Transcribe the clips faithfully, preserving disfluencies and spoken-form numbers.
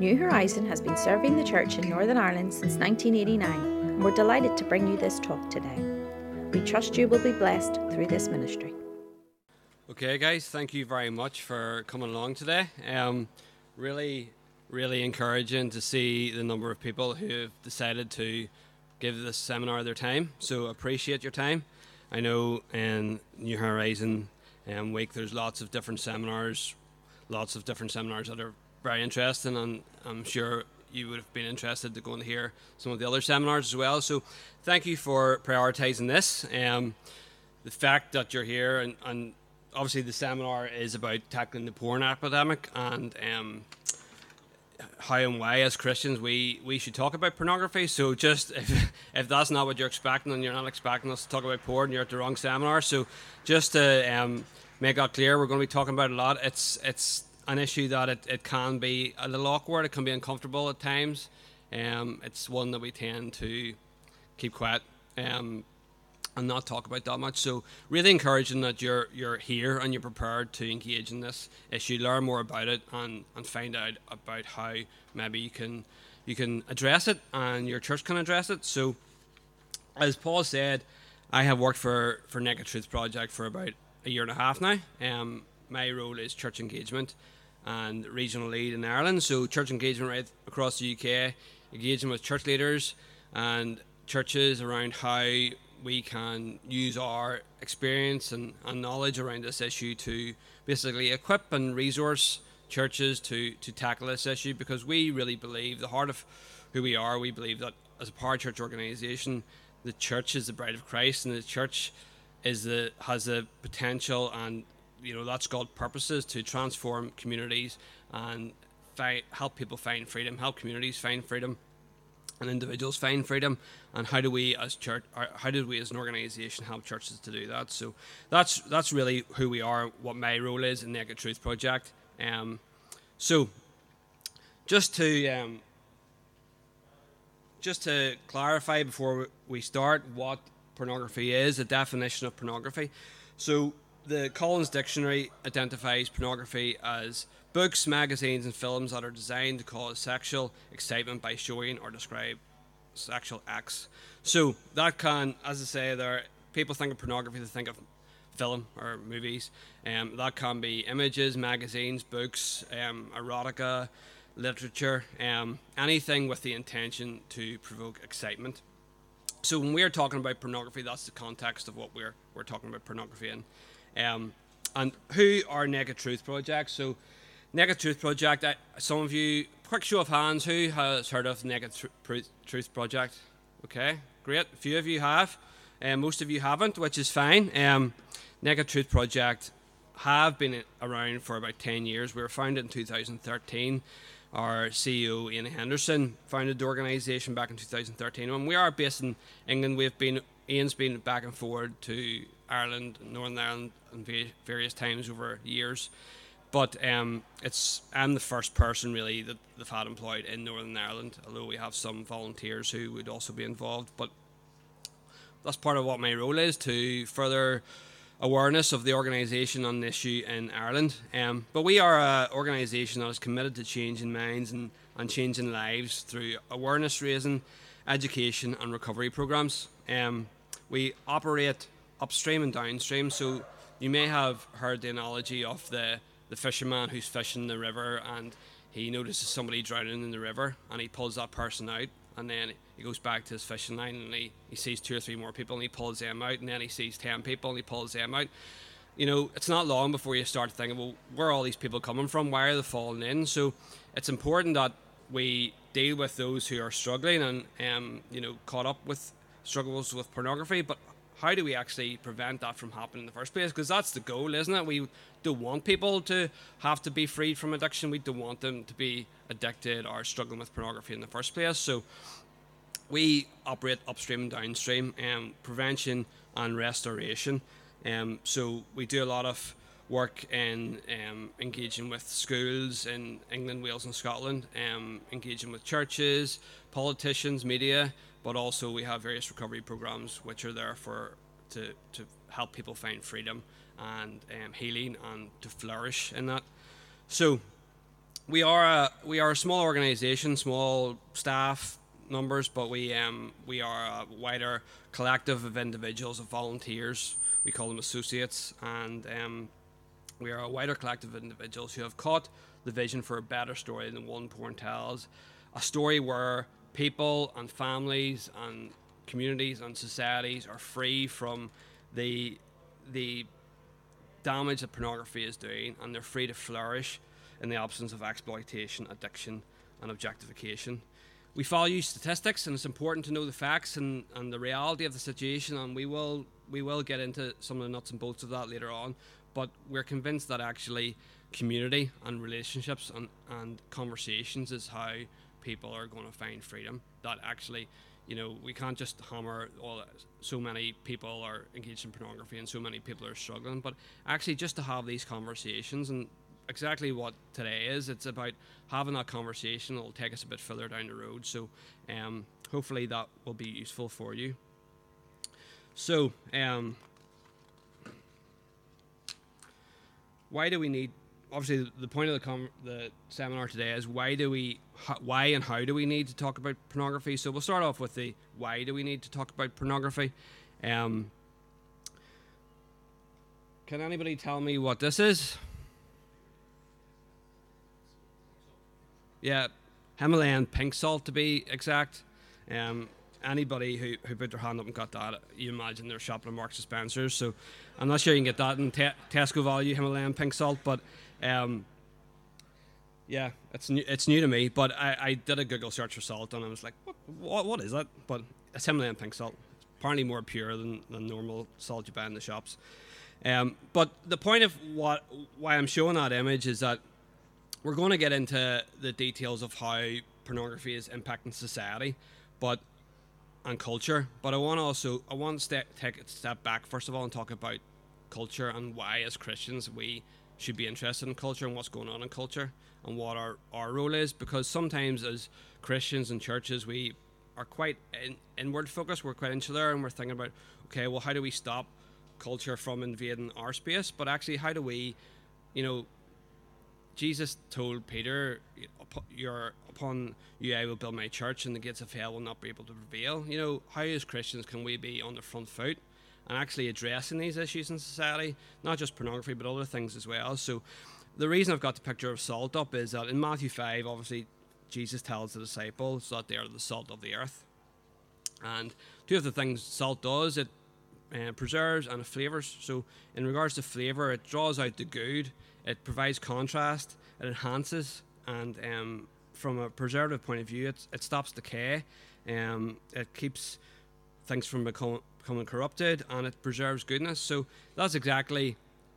New Horizon has been serving the church in Northern Ireland since nineteen eighty-nine, and we're delighted to bring you this talk today. We trust you will be blessed through this ministry. Okay, guys, thank you very much for coming along today. Um, really, really encouraging to see the number of people who have decided to give this seminar their time, so appreciate your time. I know in New Horizon um, week there's lots of different seminars, lots of different seminars that are very interesting, and I'm sure you would have been interested to go and hear some of the other seminars as well. So thank you for prioritising this. Um, the fact that you're here, and, and obviously the seminar is about tackling the porn epidemic and um, how and why as Christians we, we should talk about pornography. So just if, if that's not what you're expecting and you're not expecting us to talk about porn, you're at the wrong seminar. So just to um, make that clear, we're going to be talking about it a lot. It's it's an issue that it, it can be a little awkward, it can be uncomfortable at times. Um, it's one that we tend to keep quiet um, and not talk about that much. So really encouraging that you're you're here and you're prepared to engage in this issue, learn more about it, and, and find out about how maybe you can you can address it and your church can address it. So as Paul said, I have worked for, for Naked Truth Project for about a year and a half now. Um, my role is church engagement and regional lead in Ireland. So church engagement right across the U K, engaging with church leaders and churches around how we can use our experience and, and knowledge around this issue to basically equip and resource churches to, to tackle this issue, because we really believe, the heart of who we are, we believe that as a parachurch organisation, the church is the bride of Christ, and the church is the has the potential, and you know that's God's purposes, to transform communities and fi- help people find freedom, help communities find freedom, and individuals find freedom. And how do we as church, or how do we as an organisation help churches to do that? So that's that's really who we are, what my role is in Naked Truth Project. Um, so just to um, just to clarify before we start what pornography is, a definition of pornography. So the Collins Dictionary identifies pornography as books, magazines and films that are designed to cause sexual excitement by showing or describe sexual acts. So that can, as I say, there people think of pornography, they think of film or movies. Um, that can be images, magazines, books, um, erotica, literature, um, anything with the intention to provoke excitement. So when we're talking about pornography, that's the context of what we're we're talking about pornography in. Um, and who are Naked Truth Project? So Naked Truth Project, I, some of you, quick show of hands, who has heard of Naked Tr- Truth Project? Okay, great. A few of you have. Um, most of you haven't, which is fine. Um, Naked Truth Project have been around for about ten years. We were founded in two thousand thirteen. Our C E O, Ian Henderson, founded the organisation back in two thousand thirteen. And we are based in England. We've been, Ian's been back and forward to Ireland, Northern Ireland, and various times over years. But um, it's I'm the first person really that they've had employed in Northern Ireland, although we have some volunteers who would also be involved. But that's part of what my role is, to further awareness of the organisation on the issue in Ireland. Um, but we are an organisation that is committed to changing minds and, and changing lives through awareness raising, education and recovery programmes. Um, we operate upstream and downstream, so you may have heard the analogy of the, the fisherman who's fishing the river and he notices somebody drowning in the river and he pulls that person out, and then he goes back to his fishing line and he, he sees two or three more people and he pulls them out, and then he sees ten people and he pulls them out. You know, it's not long before you start thinking, well, where are all these people coming from? Why are they falling in? So it's important that we deal with those who are struggling and, um, you know, caught up with struggles with pornography, but how do we actually prevent that from happening in the first place? Because that's the goal, isn't it? We don't want people to have to be freed from addiction. We don't want them to be addicted or struggling with pornography in the first place. So we operate upstream and downstream, um, prevention and restoration. Um, so we do a lot of work in um, engaging with schools in England, Wales and Scotland, um, engaging with churches, politicians, media, but also we have various recovery programs which are there for to, to help people find freedom and um, healing and to flourish in that. So we are a we are a small organisation, small staff numbers, but we um we are a wider collective of individuals, of volunteers. We call them associates, and um, we are a wider collective of individuals who have caught the vision for a better story than one porn tells, a story where people and families and communities and societies are free from the the damage that pornography is doing, and they're free to flourish in the absence of exploitation, addiction, and objectification. We value statistics, and it's important to know the facts and, and the reality of the situation, and we will we will get into some of the nuts and bolts of that later on. But we're convinced that actually community and relationships and, and conversations is how people are going to find freedom. That actually, you know, we can't just hammer all so many people are engaged in pornography and so many people are struggling, but actually just to have these conversations, and exactly what today is, it's about having that conversation. It'll take us a bit further down the road, so um, hopefully that will be useful for you. So um, why do we need, obviously the point of the, com- the seminar today is why do we, h- why and how do we need to talk about pornography? So we'll start off with the why do we need to talk about pornography. Um, can anybody tell me what this is? Yeah, Himalayan pink salt to be exact. Um, anybody who, who put their hand up and got that, you imagine they're shopping at Marks and Spencer's. So I'm not sure you can get that in te- Tesco value, Himalayan pink salt, but um, yeah, it's new, it's new to me. But I, I did a Google search for salt and I was like, what what, what is that? But it's Himalayan pink salt. It's apparently more pure than, than normal salt you buy in the shops. Um, but the point of what why I'm showing that image is that we're going to get into the details of how pornography is impacting society, but and culture. But I want to also I want to step, take a step back first of all and talk about culture and why, as Christians, we should be interested in culture and what's going on in culture and what our, our role is. Because sometimes, as Christians and churches, we are quite in, inward focused. We're quite insular, and we're thinking about, okay, well, how do we stop culture from invading our space? But actually, how do we, you know, Jesus told Peter, "You're upon you I will build my church, and the gates of hell will not be able to prevail." You know, how as Christians can we be on the front foot and actually addressing these issues in society, not just pornography, but other things as well? So, the reason I've got the picture of salt up is that in Matthew five, obviously, Jesus tells the disciples that they are the salt of the earth, and two of the things salt does, it uh, preserves and it flavors. So, in regards to flavor, it draws out the good. It provides contrast, it enhances, and um, from a preservative point of view, it, it stops decay, um, it keeps things from become, becoming corrupted, and it preserves goodness. So that's exactly,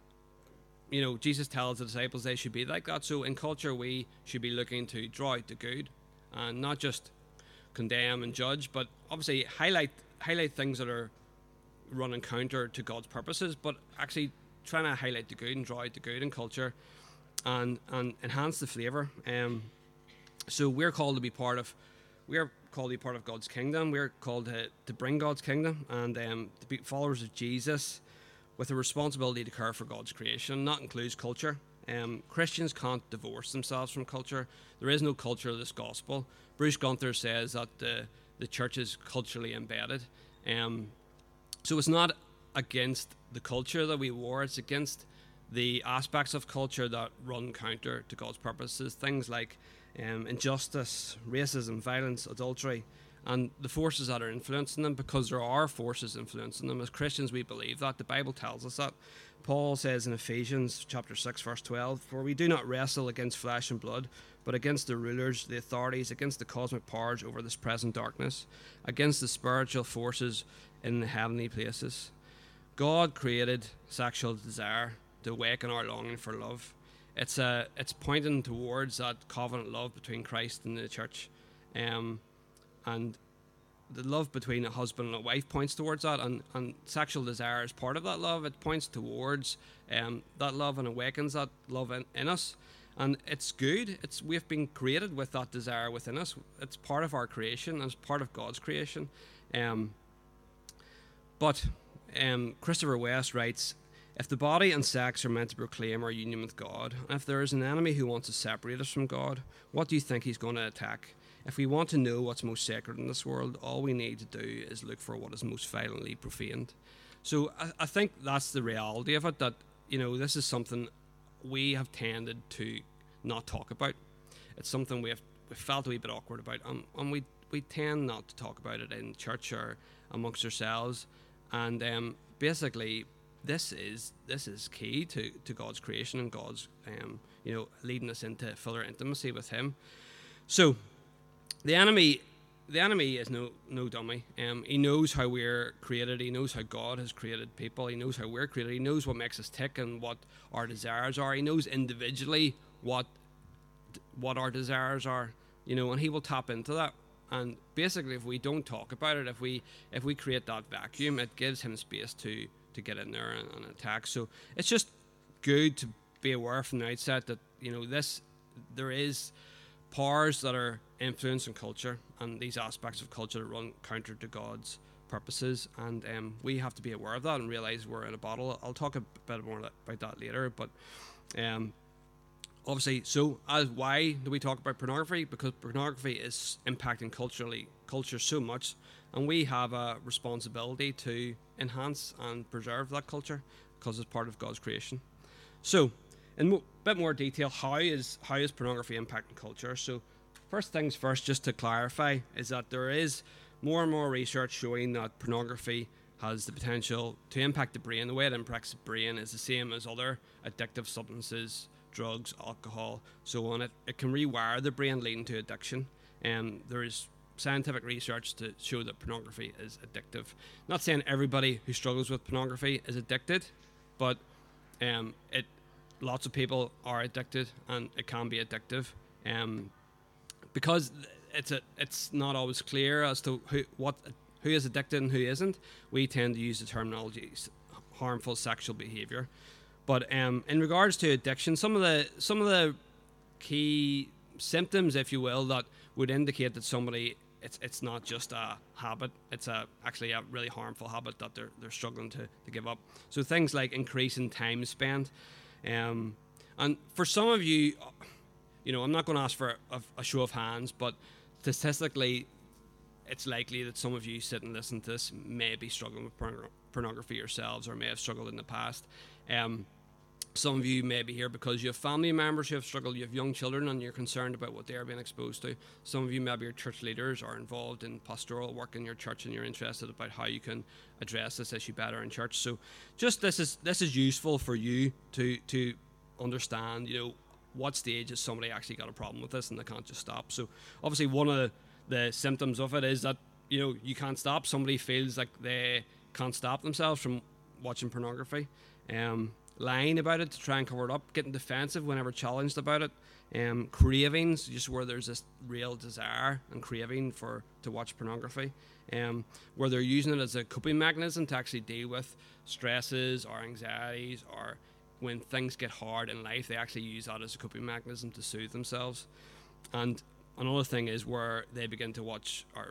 you know, Jesus tells the disciples they should be like that. So in culture, we should be looking to draw out the good, and not just condemn and judge, but obviously highlight highlight things that are running counter to God's purposes, but actually trying to highlight the good and draw out the good in culture and and enhance the flavour. Um, so we're called to be part of we're called to be part of God's kingdom. We're called to, to bring God's kingdom and um, to be followers of Jesus with a responsibility to care for God's creation. That includes culture. Um, Christians can't divorce themselves from culture. There is no culture of this gospel. Bruce Gunther says that the, the church is culturally embedded. Um, so it's not against the culture that we war, it's against the aspects of culture that run counter to God's purposes, things like um, injustice, racism, violence, adultery, and the forces that are influencing them, because there are forces influencing them. As Christians, we believe that. The Bible tells us that. Paul says in Ephesians chapter six, verse twelve, "For we do not wrestle against flesh and blood, but against the rulers, the authorities, against the cosmic powers over this present darkness, against the spiritual forces in the heavenly places." God created sexual desire to awaken our longing for love. It's a, it's pointing towards that covenant love between Christ and the church, um, and the love between a husband and a wife points towards that, and, and sexual desire is part of that love. It points towards um, that love and awakens that love in, in us, and it's good. It's we've been created with that desire within us. It's part of our creation, and it's part of God's creation. Um, but Um, Christopher West writes, If the body and sex are meant to proclaim our union with God, and if there is an enemy who wants to separate us from God, what do you think he's going to attack? If we want to know what's most sacred in this world, all we need to do is look for what is most violently profaned. So I, I think that's the reality of it, that, you know, this is something we have tended to not talk about. It's something we have we felt a wee bit awkward about, and, and we we tend not to talk about it in church or amongst ourselves. And um, basically, this is this is key to, to God's creation and God's um, you know leading us into fuller intimacy with Him. So the enemy the enemy is no no dummy. Um, he knows how we're created. He knows how God has created people. He knows how we're created. He knows what makes us tick and what our desires are. He knows individually what what our desires are, you know, and he will tap into that. And basically, if we don't talk about it, if we if we create that vacuum, it gives him space to to get in there and, and attack. So it's just good to be aware from the outset that, you know, this there is powers that are influencing culture and these aspects of culture that run counter to God's purposes, and um, we have to be aware of that and realize we're in a battle. I'll talk a bit more about that later, but um, obviously, so as why do we talk about pornography? Because pornography is impacting culturally culture so much, and we have a responsibility to enhance and preserve that culture because it's part of God's creation. So, in a mo- bit more detail, how is how is pornography impacting culture? So, first things first, just to clarify, is that there is more and more research showing that pornography has the potential to impact the brain. The way it impacts the brain is the same as other addictive substances, drugs, alcohol, so on. It, it can rewire the brain, leading to addiction. And um, there is scientific research to show that pornography is addictive. Not saying everybody who struggles with pornography is addicted, but um, it lots of people are addicted, and it can be addictive. Um, because it's a it's not always clear as to who what who is addicted and who isn't. We tend to use the terminology harmful sexual behavior. But um, in regards to addiction, some of the some of the key symptoms, if you will, that would indicate that somebody it's it's not just a habit; it's a actually a really harmful habit that they're they're struggling to, to give up. So things like increasing time spent, um, and for some of you, you know, I'm not going to ask for a, a show of hands, but statistically, it's likely that some of you sit and listen to this may be struggling with porn- pornography yourselves, or may have struggled in the past. Um, Some of you may be here because you have family members who have struggled, you have young children, and you're concerned about what they are being exposed to. Some of you maybe are church leaders or involved in pastoral work in your church, and you're interested about how you can address this issue better in church. So just this is this is useful for you to to understand, you know, what stage has somebody actually got a problem with this and they can't just stop. So obviously one of the, the symptoms of it is that, you know, you can't stop. Somebody feels like they can't stop themselves from watching pornography. Um, lying about it to try and cover it up, getting defensive whenever challenged about it, um, cravings, just where there's this real desire and craving for to watch pornography, um, where they're using it as a coping mechanism to actually deal with stresses or anxieties, or when things get hard in life, they actually use that as a coping mechanism to soothe themselves. And another thing is where they begin to watch, or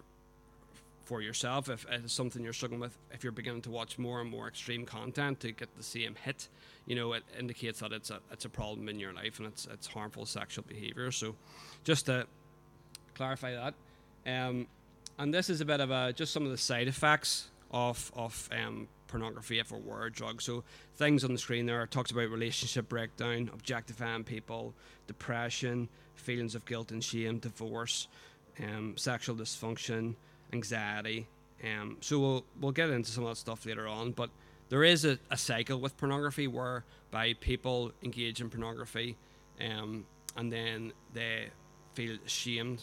for yourself, if it's something you're struggling with, if you're beginning to watch more and more extreme content to get the same hit, you know, it indicates that it's a it's a problem in your life, and it's it's harmful sexual behavior. So just to clarify that, um, and this is a bit of a just some of the side effects of of um, pornography if it were a drug. So things on the screen there talks about relationship breakdown, objectifying people, depression, feelings of guilt and shame, divorce, um, sexual dysfunction, anxiety. Um, so we'll we'll get into some of that stuff later on, but there is a, a cycle with pornography whereby people engage in pornography, um, and then they feel ashamed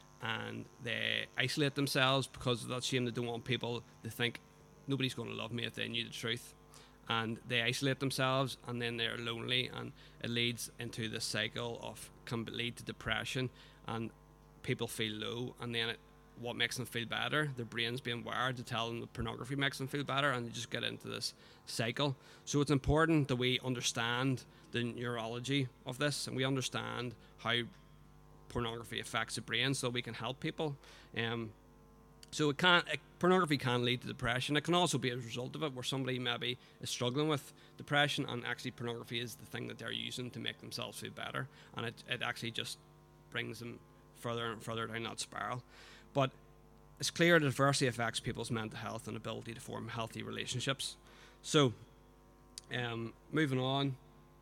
and they isolate themselves because of that shame. They don't want people to think nobody's going to love me if they knew the truth, and they isolate themselves, and then they're lonely, and it leads into this cycle of can lead to depression, and people feel low, and then it what makes them feel better, their brain's being wired to tell them that pornography makes them feel better, and they just get into this cycle. So it's important that we understand the neurology of this, and we understand how pornography affects the brain so we can help people. Um, So it can it, pornography can lead to depression. It can also be a result of it, where somebody maybe is struggling with depression, and actually pornography is the thing that they're using to make themselves feel better, and it, it actually just brings them further and further down that spiral. But it's clear it adversely affects people's mental health and ability to form healthy relationships. So, um, moving on.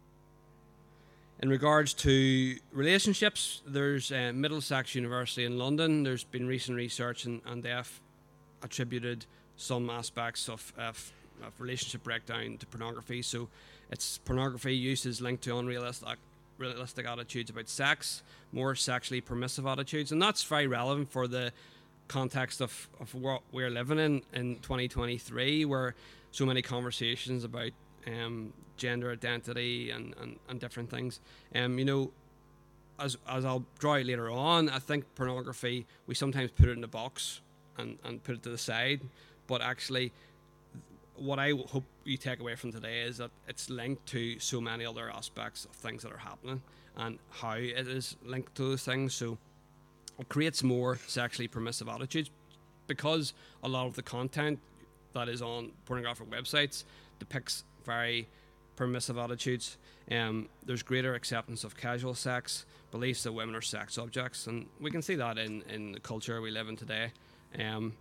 In regards to relationships, there's uh, Middlesex University in London. There's been recent research, and, and they've attributed some aspects of, of, of relationship breakdown to pornography. So, it's pornography use is linked to unrealistic realistic attitudes about sex, more sexually permissive attitudes, and that's very relevant for the context of, of what we're living in in twenty twenty-three, where so many conversations about um, gender identity and, and, and different things. Um, you know, as as I'll draw out later on, I think pornography, we sometimes put it in a box and, and put it to the side, but actually what I hope you take away from today is that it's linked to so many other aspects of things that are happening and how it is linked to those things. So it creates more sexually permissive attitudes because a lot of the content that is on pornographic websites depicts very permissive attitudes. Um, there's greater acceptance of casual sex, beliefs that women are sex objects, and we can see that in, in the culture we live in today. Um,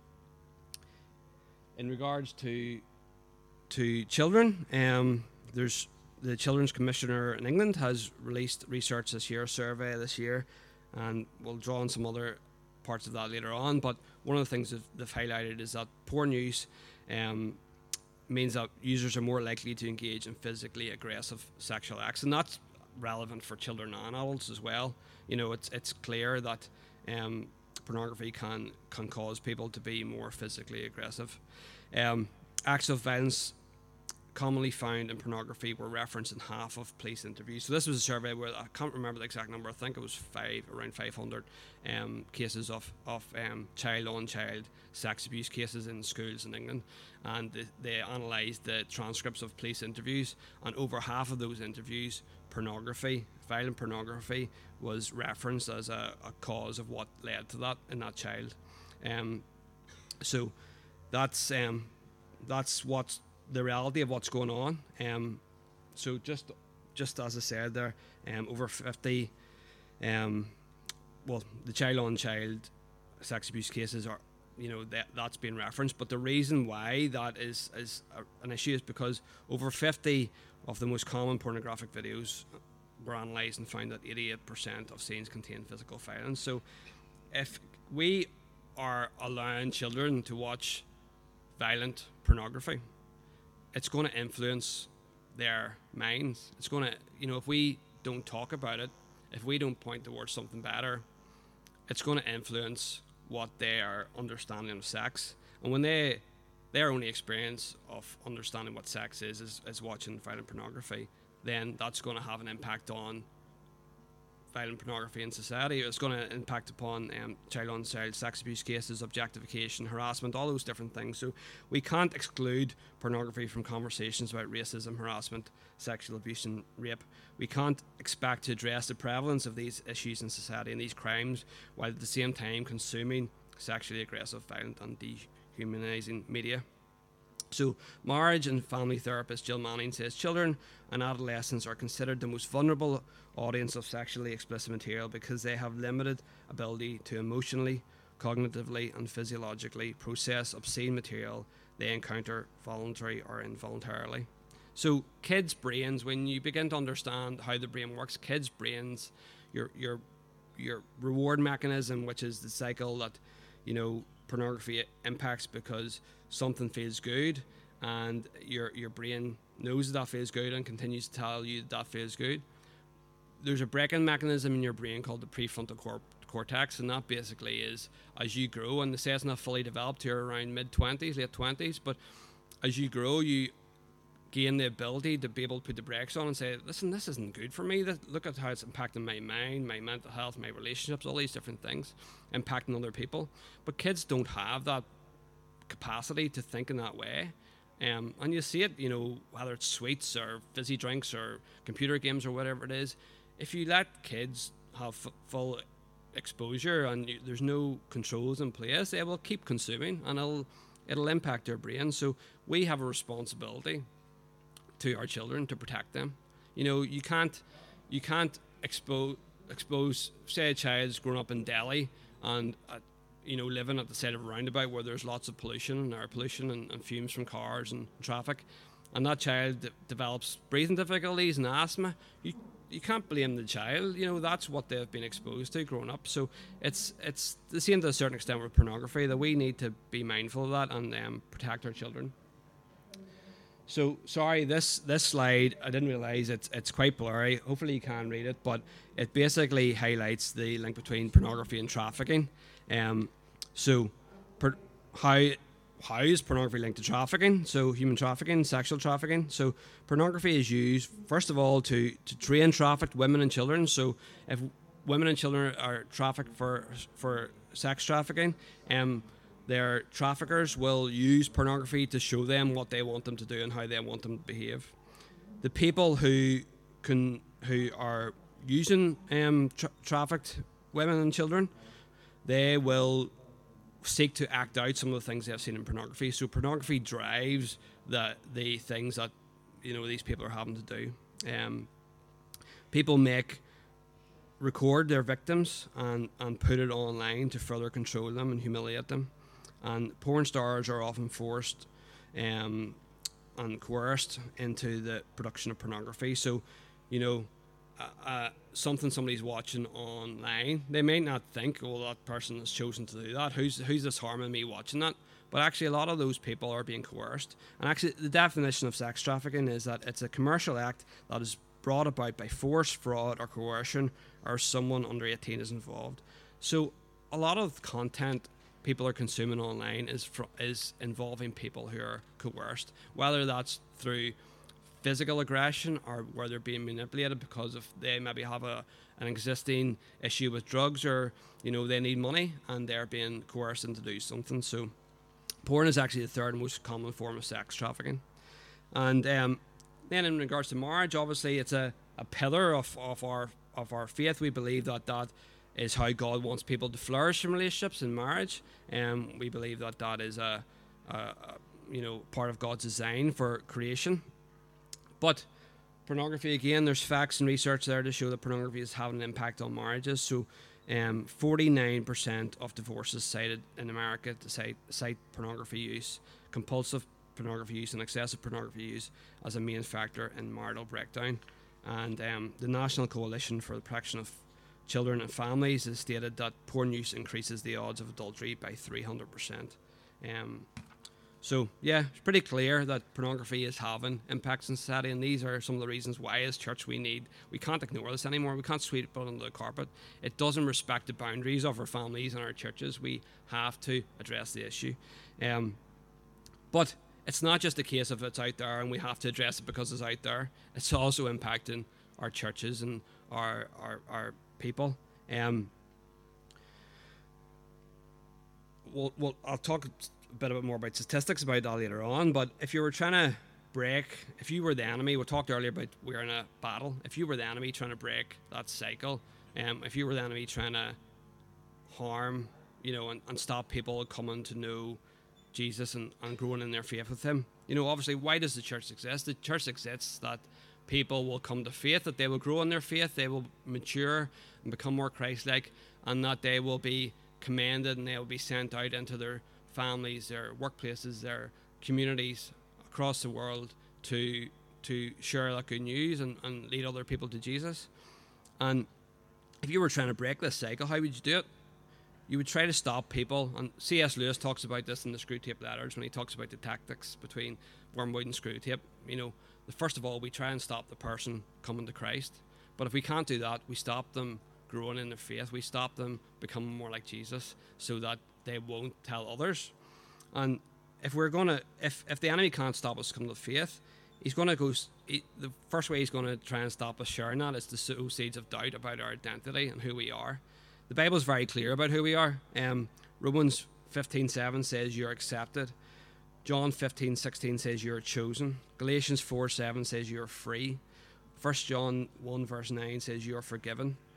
in regards to to children, um, there's the Children's Commissioner in England has released research this year, a survey this year, and we'll draw on some other parts of that later on. But one of the things that they've highlighted is that porn use um, means that users are more likely to engage in physically aggressive sexual acts, and that's relevant for children and adults as well. You know, it's it's clear that um, pornography can can cause people to be more physically aggressive. Um, acts of violence commonly found in pornography were referenced in half of police interviews. So this was a survey where I can't remember the exact number. I think it was five, around five hundred um, cases of of um, child-on-child sex abuse cases in schools in England, and they, they analysed the transcripts of police interviews, and over half of those interviews, pornography, violent pornography, was referenced as a, a cause of what led to that in that child. Um, so that's um, that's what's the reality of what's going on. Um, so just just as I said there, um, over fifty, um, well, the child-on-child sex abuse cases are, you know, that that's been referenced. But the reason why that is is a, an issue is because over fifty of the most common pornographic videos were analysed and found that eighty-eight percent of scenes contain physical violence. So if we are allowing children to watch violent pornography, it's going to influence their minds. It's going to, you know, if we don't talk about it, if we don't point towards something better, it's going to influence what their understanding of sex. And when they, their only experience of understanding what sex is, is, is watching violent pornography, then that's going to have an impact on violent pornography in society. It's going to impact upon um, child-on-child sex abuse cases, objectification, harassment, all those different things. So we can't exclude pornography from conversations about racism, harassment, sexual abuse and rape. We can't expect to address the prevalence of these issues in society and these crimes while at the same time consuming sexually aggressive, violent and dehumanising media. So, marriage and family therapist Jill Manning says children and adolescents are considered the most vulnerable audience of sexually explicit material because they have limited ability to emotionally, cognitively and physiologically process obscene material they encounter voluntarily or involuntarily. So kids' brains, when you begin to understand how the brain works, kids' brains, your your your reward mechanism, which is the cycle that, you know, pornography impacts because something feels good and your your brain knows that, that feels good and continues to tell you that, that feels good. There's a break-in mechanism in your brain called the prefrontal cor- cortex, and that basically is as you grow, and they say it's not fully developed here around mid-twenties, late twenties, but as you grow you gain the ability to be able to put the brakes on and say, listen, this isn't good for me. Look at how it's impacting my mind, my mental health, my relationships, all these different things, impacting other people. But kids don't have that capacity to think in that way. Um, and you see it, you know, whether it's sweets or fizzy drinks or computer games or whatever it is. If you let kids have f- full exposure and you, there's no controls in place, they will keep consuming and it'll it'll impact their brain. So we have a responsibility to our children to protect them. You know, you can't you can't expose expose say a child's grown up in Delhi and uh, you know, living at the side of a roundabout where there's lots of pollution and air pollution and, and fumes from cars and traffic, and that child d- develops breathing difficulties and asthma. You you can't blame the child. You know, that's what they've been exposed to growing up. So it's it's the same to a certain extent with pornography, that we need to be mindful of that and um, protect our children. So sorry, this this slide, I didn't realise it's it's quite blurry. Hopefully you can read it, but it basically highlights the link between pornography and trafficking. Um, so per, how how is pornography linked to trafficking? So human trafficking, sexual trafficking. So pornography is used first of all to to train trafficked women and children. So if women and children are trafficked for for sex trafficking, um. their traffickers will use pornography to show them what they want them to do and how they want them to behave. The people who can who are using um, tra- trafficked women and children, they will seek to act out some of the things they've seen in pornography. So pornography drives the the things that, you know, these people are having to do. Um, people make record their victims and, and put it online to further control them and humiliate them. And porn stars are often forced um, and coerced into the production of pornography. So, you know, uh, uh, something somebody's watching online, they may not think, well, that person has chosen to do that. Who's who's this harming me watching that? But actually, a lot of those people are being coerced. And actually, the definition of sex trafficking is that it's a commercial act that is brought about by force, fraud, or coercion, or someone under eighteen is involved. So a lot of content people are consuming online is fr- is involving people who are coerced, whether that's through physical aggression or where they're being manipulated because of they maybe have a an existing issue with drugs, or you know they need money and they're being coerced into do something. So porn is actually the third most common form of sex trafficking. And um, then in regards to marriage, obviously it's a, a pillar of, of our of our faith. We believe that that is how God wants people to flourish in relationships and marriage. And um, we believe that that is a, a, a you know part of God's design for creation. But pornography, again, there's facts and research there to show that pornography is having an impact on marriages. So um, forty-nine percent of divorces cited in America to cite, cite pornography use, compulsive pornography use and excessive pornography use as a main factor in marital breakdown. And um, the National Coalition for the Protection of Children and Families has stated that porn use increases the odds of adultery by three hundred percent. Um, so, yeah, it's pretty clear that pornography is having impacts in society, and these are some of the reasons why as church we need, we can't ignore this anymore. We can't sweep it under the carpet. It doesn't respect the boundaries of our families and our churches. We have to address the issue. Um, but it's not just a case of it's out there and we have to address it because it's out there. It's also impacting our churches and our our, our people. Um, well, well, I'll talk a bit more about statistics about that later on, but if you were trying to break, if you were the enemy, we talked earlier about we're in a battle, if you were the enemy trying to break that cycle, um, if you were the enemy trying to harm, you know, and, and stop people coming to know Jesus and, and growing in their faith with him, you know, obviously, why does the church exist? The church exists that people will come to faith, that they will grow in their faith, they will mature and become more Christ-like, and that they will be commended and they will be sent out into their families, their workplaces, their communities across the world to to share that good news and, and lead other people to Jesus. And if you were trying to break this cycle, how would you do it? You would try to stop people, and C S Lewis talks about this in the Screwtape Letters when he talks about the tactics between Wormwood and Screwtape. You know, first of all, we try and stop the person coming to Christ. But if we can't do that, we stop them growing in their faith. We stop them becoming more like Jesus so that they won't tell others. And if we're going to, if, if the enemy can't stop us coming to faith, he's going to go, he, the first way he's going to try and stop us sharing that is to sow seeds of doubt about our identity and who we are. The Bible is very clear about who we are. Um, Romans fifteen seven says you're accepted. John fifteen sixteen says you're chosen. Galatians four seven says you're free. First John one verse nine says you're forgiven.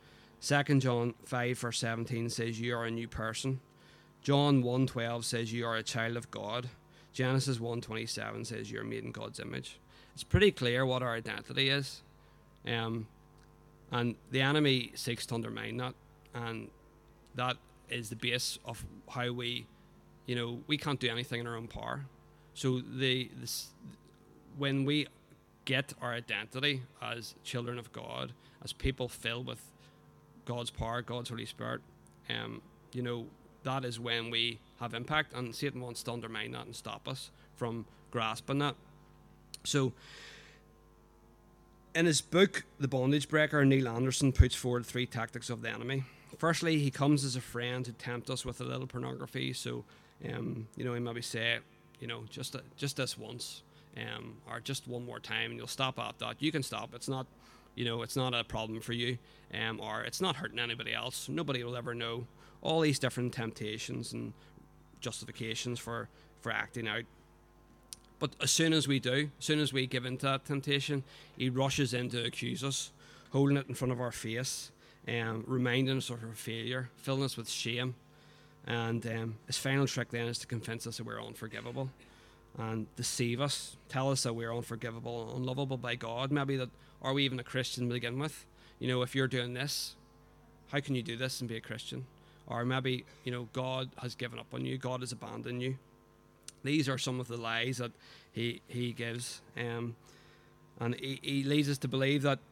Second John five verse seventeen says you are a new person. John one twelve says you are a child of God. Genesis one twenty-seven says you're made in God's image. It's pretty clear what our identity is. Um, and the enemy seeks to undermine that. And that is the base of how we, you know, we can't do anything in our own power. So the this, when we get our identity as children of God, as people filled with God's power, God's Holy Spirit, um, you know, that is when we have impact, and Satan wants to undermine that and stop us from grasping that. So, in his book, The Bondage Breaker, Neil Anderson puts forward three tactics of the enemy. Firstly, he comes as a friend to tempt us with a little pornography. So, um, you know, he maybe say, you know, just just this once, um, or just one more time, and you'll stop at that. You can stop. It's not, you know, it's not a problem for you, um, or it's not hurting anybody else. Nobody will ever know. All these different temptations and justifications for, for acting out. But as soon as we do, as soon as we give into that temptation, he rushes in to accuse us, holding it in front of our face, um, reminding us of our failure, filling us with shame. And um, his final trick then is to convince us that we're unforgivable and deceive us, tell us that we're unforgivable, unlovable by God. Maybe that, are we even a Christian to begin with? You know, if you're doing this, how can you do this and be a Christian? Or maybe, you know, God has given up on you. God has abandoned you. These are some of the lies that he he gives. Um, and he, he leads us to believe that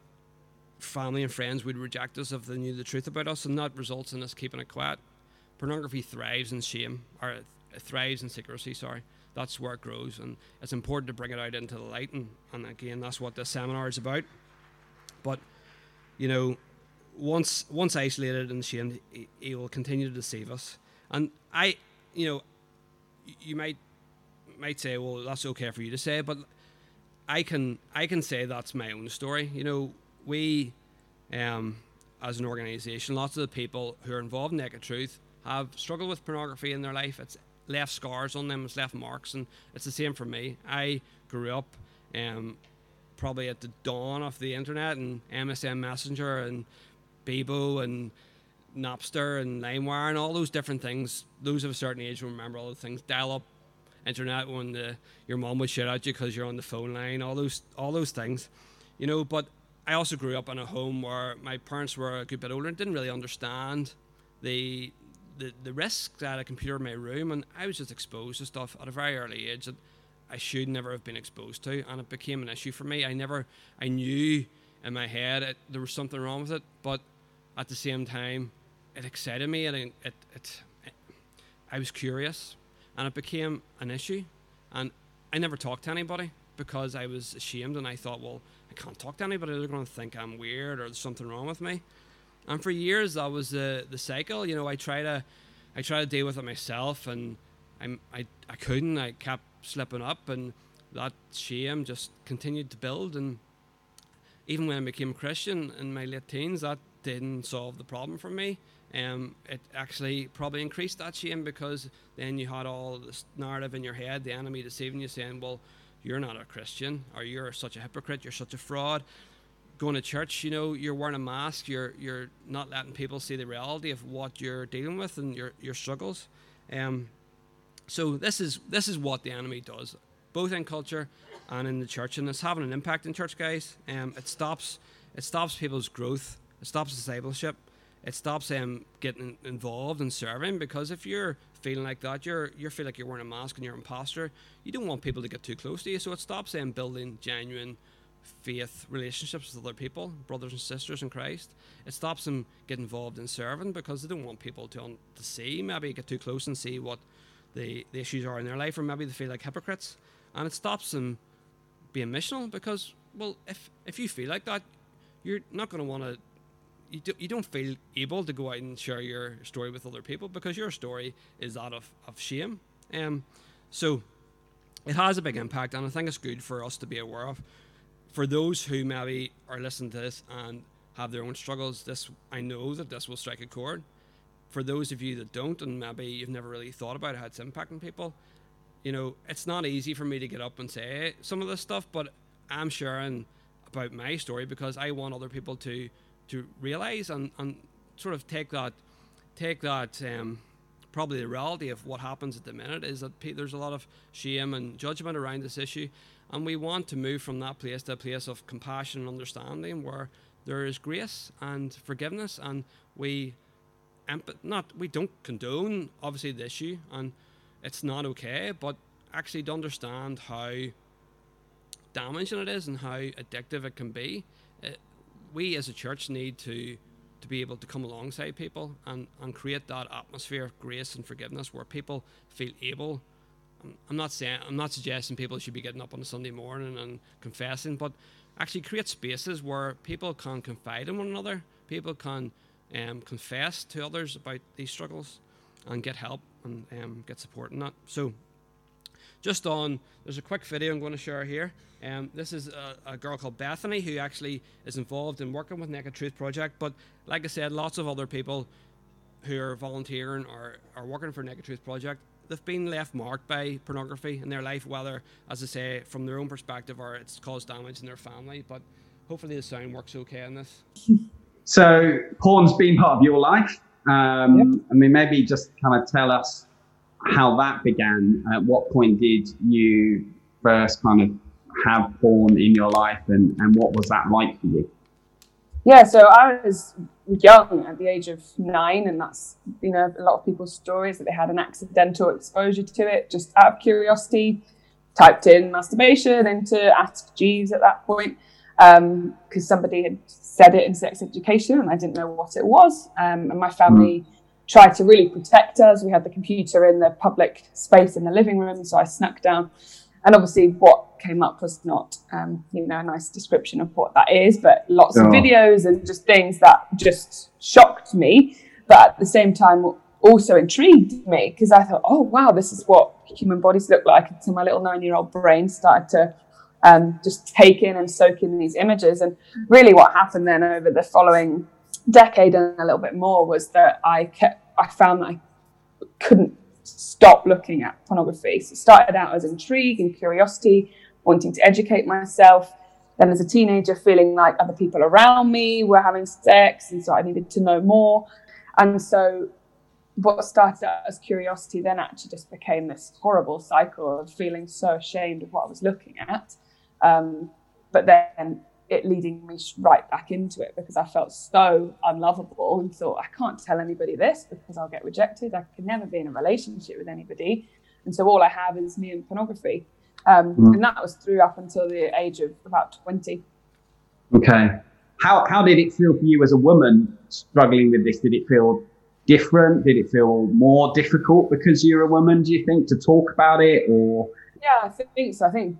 family and friends would reject us if they knew the truth about us, and that results in us keeping it quiet. Pornography thrives in shame, or it thrives in secrecy, sorry. That's where it grows, and it's important to bring it out into the light. And, and again, that's what this seminar is about. But, you know, Once once isolated and shamed, he, he will continue to deceive us. And I, you know, you might might say, well, that's okay for you to say, but I can I can say that's my own story. You know, we, um, as an organisation, lots of the people who are involved in Naked Truth have struggled with pornography in their life. It's left scars on them, it's left marks, and it's the same for me. I grew up, um, probably at the dawn of the internet and M S N Messenger and Bebo and Napster and LimeWire and all those different things. Those of a certain age will remember all the things. Dial-up internet when the, your mom would shout at you because you're on the phone line. All those, all those things, you know. But I also grew up in a home where my parents were a good bit older and didn't really understand the the the risks that a computer in my room, and I was just exposed to stuff at a very early age that I should never have been exposed to, and it became an issue for me. I never, I knew in my head it, there was something wrong with it, but at the same time, it excited me, and it, it, it, it, I was curious, and it became an issue. And I never talked to anybody because I was ashamed, and I thought, well, I can't talk to anybody. They're going to think I'm weird or there's something wrong with me. And for years, that was the the cycle. You know, I try to, I try to deal with it myself, and I'm, I, I couldn't. I kept slipping up, and that shame just continued to build. And even when I became a Christian in my late teens, that didn't solve the problem for me. Um, it actually probably increased that shame, because then you had all this narrative in your head, the enemy deceiving you, saying, well, you're not a Christian, or you're such a hypocrite, you're such a fraud. Going to church, you know, you're wearing a mask, you're you're not letting people see the reality of what you're dealing with and your your struggles. Um, so this is this is what the enemy does, both in culture and in the church, and it's having an impact in church, guys. Um, it stops it stops people's growth. It stops discipleship. It stops them getting involved and serving, because if you're feeling like that, you're you feel like you're wearing a mask and you're an imposter. You don't want people to get too close to you, so it stops them building genuine faith relationships with other people, brothers and sisters in Christ. It stops them getting involved in serving, because they don't want people to un- to see, maybe get too close and see what the, the issues are in their life, or maybe they feel like hypocrites. And it stops them being missional, because, well, if if you feel like that, you're not going to want to. You, do, you don't feel able to go out and share your story with other people, because your story is that of, of shame. Um, so it has a big impact, and I think it's good for us to be aware of. For those who maybe are listening to this and have their own struggles, this I know that this will strike a chord. For those of you that don't, and maybe you've never really thought about how it's impacting people, you know, it's not easy for me to get up and say some of this stuff, but I'm sharing about my story because I want other people to to realize and, and sort of take that, take that. Um, probably the reality of what happens at the minute is that pe- there's a lot of shame and judgment around this issue, and we want to move from that place to a place of compassion and understanding where there is grace and forgiveness, and we empath- not we don't condone obviously the issue, and it's not okay, but actually to understand how damaging it is and how addictive it can be. It, we as a church need to to be able to come alongside people and, and create that atmosphere of grace and forgiveness where people feel able. I'm not saying, I'm not suggesting people should be getting up on a Sunday morning and confessing, but actually create spaces where people can confide in one another, people can um, confess to others about these struggles and get help and um, get support in that. So just on, there's a quick video I'm going to share here. Um, this is a, a girl called Bethany who actually is involved in working with Naked Truth Project. But like I said, lots of other people who are volunteering or are working for Naked Truth Project, they've been left marked by pornography in their life, whether, as I say, from their own perspective or it's caused damage in their family. But hopefully the sound works okay in this. So porn's been part of your life. Um, yep. I mean, maybe just kind of tell us how that began. At what point did you first kind of have porn in your life, and, and what was that like for you? Yeah, so I was young at the age of nine, and that's, you know, a lot of people's stories that they had an accidental exposure to it just out of curiosity. Typed in masturbation into Ask Jeeves at that point because um, somebody had said it in sex education and I didn't know what it was. Um, and my family mm. tried to really protect us. We had the computer in the public space in the living room, so I snuck down. And obviously what came up was not, um, you know, a nice description of what that is, but lots oh. of videos and just things that just shocked me. But at the same time, also intrigued me because I thought, oh, wow, this is what human bodies look like. And so my little nine-year-old brain started to um, just take in and soak in these images. And really what happened then over the following decade and a little bit more was that I kept, I found that I couldn't stop looking at pornography. So it started out as intrigue and curiosity, wanting to educate myself. Then as a teenager, feeling like other people around me were having sex, and so I needed to know more. And so what started out as curiosity then actually just became this horrible cycle of feeling so ashamed of what I was looking at. Um, but then it leading me right back into it because I felt so unlovable and thought, I can't tell anybody this because I'll get rejected. I can never be in a relationship with anybody. And so all I have is me and pornography. Um, mm. And that was through up until the age of about twenty. Okay. How how did it feel for you as a woman struggling with this? Did it feel different? Did it feel more difficult because you're a woman, do you think, to talk about it? Or Yeah, I think so. I think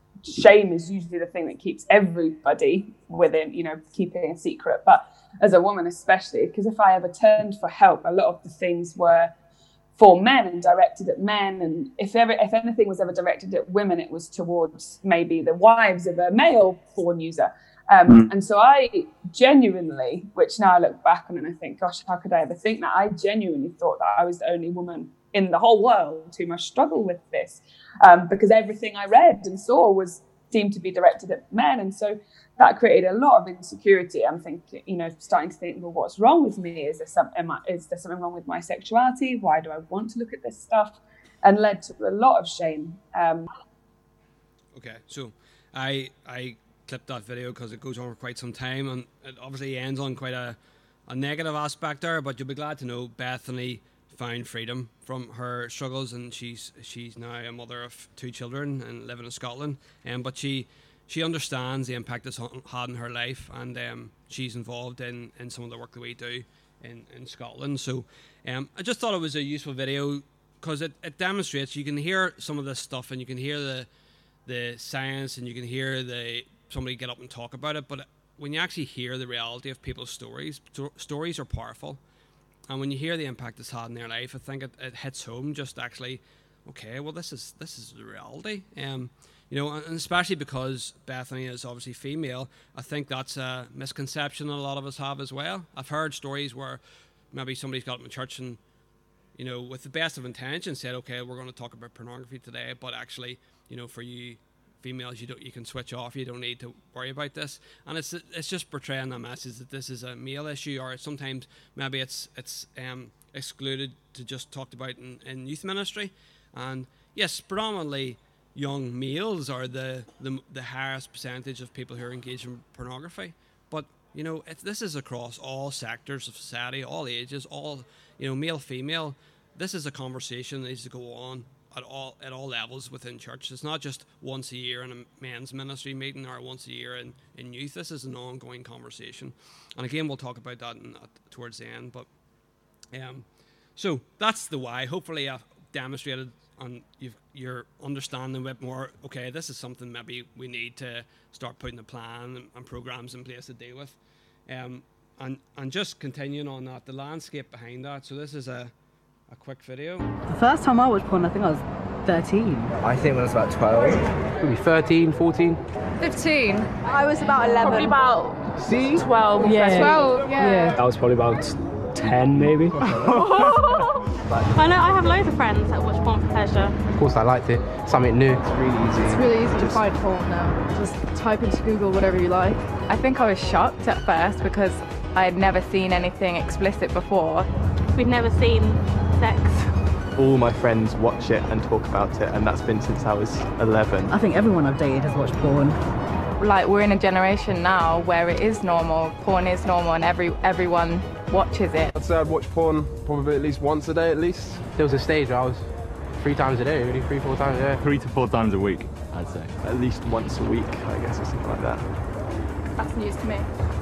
shame is usually the thing that keeps everybody within, you know, keeping a secret. But as a woman especially, because if I ever turned for help, a lot of the things were for men and directed at men. And if ever, if anything was ever directed at women, it was towards maybe the wives of a male porn user. Um, mm. And so I genuinely, which now I look back on and I think, gosh, how could I ever think that? I genuinely thought that I was the only woman in the whole world who must struggle with this, um, because everything I read and saw was deemed to be directed at men. And so that created a lot of insecurity. I'm thinking, you know, starting to think, well, what's wrong with me? Is there some, am I, is there something wrong with my sexuality? Why do I want to look at this stuff? And led to a lot of shame. Um, okay, so I I clipped that video because it goes on for quite some time, and it obviously ends on quite a, a negative aspect there, but you'll be glad to know Bethany found freedom from her struggles, and she's she's now a mother of two children and living in Scotland. Um, but she she understands the impact it's had in her life, and um, she's involved in, in some of the work that we do in, in Scotland. So um, I just thought it was a useful video because it, it demonstrates, you can hear some of this stuff and you can hear the the science and you can hear the somebody get up and talk about it, but when you actually hear the reality of people's stories, sto- stories are powerful. And when you hear the impact it's had in their life, I think it, it hits home just actually, okay, well, this is this is the reality. Um, you know, and especially because Bethany is obviously female, I think that's a misconception that a lot of us have as well. I've heard stories where maybe somebody's got up in church and, you know, with the best of intentions said, okay, we're going to talk about pornography today, but actually, you know, for you females, you don't, you can switch off. You don't need to worry about this. And it's it's just portraying a message that this is a male issue, or sometimes maybe it's it's um, excluded to just talked about in, in youth ministry. And yes, predominantly young males are the, the the highest percentage of people who are engaged in pornography. But you know, it, this is across all sectors of society, all ages, all, you know, male, female. This is a conversation that needs to go on at all at all levels within church. It's not just once a year in a men's ministry meeting or once a year in, in youth. This is an ongoing conversation. And again, we'll talk about that in, uh, towards the end. But um, so that's the why. Hopefully I've demonstrated and you've, you're understanding a bit more, okay, this is something maybe we need to start putting a plan and, and programs in place to deal with. Um, and, and just continuing on that, the landscape behind that. So this is a, a quick video. The first time I watched porn, I think I was thirteen. I think when I was about twelve. Maybe thirteen, fourteen. fifteen. I was about eleven. Probably about See? twelve. Yeah. twelve, yeah. Yeah. I was probably about ten, maybe. I know I have loads of friends that watch porn for pleasure. Of course, I liked it. Something new. It's really easy. It's really easy to find porn now. Just type into Google whatever you like. I think I was shocked at first because I had never seen anything explicit before. We've never seen sex. All my friends watch it and talk about it, and that's been since I was eleven. I think everyone I've dated has watched porn. Like, we're in a generation now where it is normal, porn is normal, and every everyone watches it. I'd say I'd watch porn probably at least once a day at least. There was a stage where I was three times a day, really, three, four times a day. Three to four times a week, I'd say. At least once a week, I guess, or something like that. That's news to me.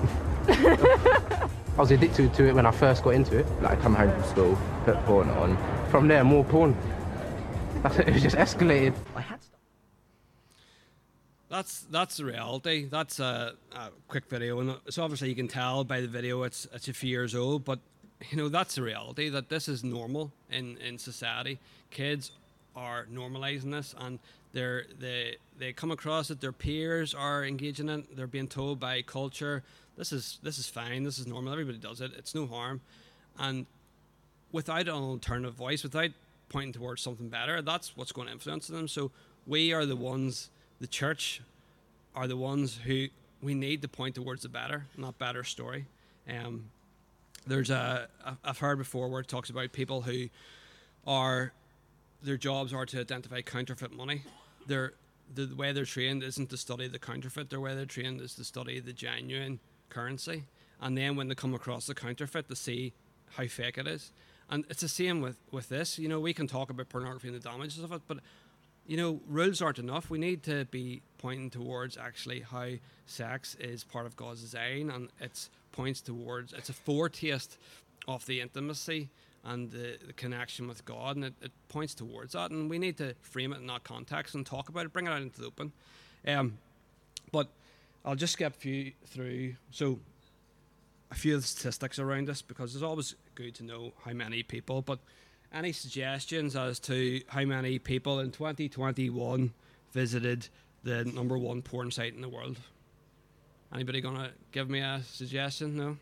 I was addicted to it when I first got into it. Like, I come home from school, put porn on. From there, more porn. That's it, it was just escalated. I had to. That's that's the reality. That's a, a quick video, and so obviously you can tell by the video it's it's a few years old. But you know, that's the reality, that this is normal in, in society. Kids are normalizing this, and they're they they come across it. Their peers are engaging in it. They're being told by culture, this is this is fine. This is normal. Everybody does it. It's no harm, and without an alternative voice, without pointing towards something better, that's what's going to influence them. So we are the ones. The church are the ones who we need to point towards the better, not better story. Um, there's a, I've heard before where it talks about people who are, their jobs are to identify counterfeit money. They're, the way they're trained isn't to study the counterfeit. The way they're trained is to study the genuine currency. And then when they come across the counterfeit, to see how fake it is. And it's the same with, with this. You know, we can talk about pornography and the damages of it, but you know, rules aren't enough. We need to be pointing towards actually how sex is part of God's design, and it points towards, it's a foretaste of the intimacy and the, the connection with God, and it, it points towards that, and we need to frame it in that context and talk about it, bring it out into the open. Um, but I'll just skip a few through, so a few of the statistics around this, because it's always good to know how many people, but any suggestions as to how many people in twenty twenty-one visited the number one porn site in the world? Anybody gonna give me a suggestion? No?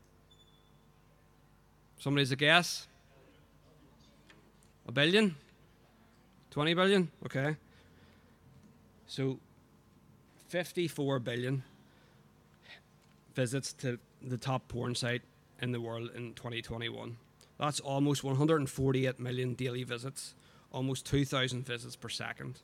Somebody's a guess? A billion? twenty billion? Okay. So fifty-four billion visits to the top porn site in the world in twenty twenty-one. That's almost one hundred forty-eight million daily visits, almost two thousand visits per second.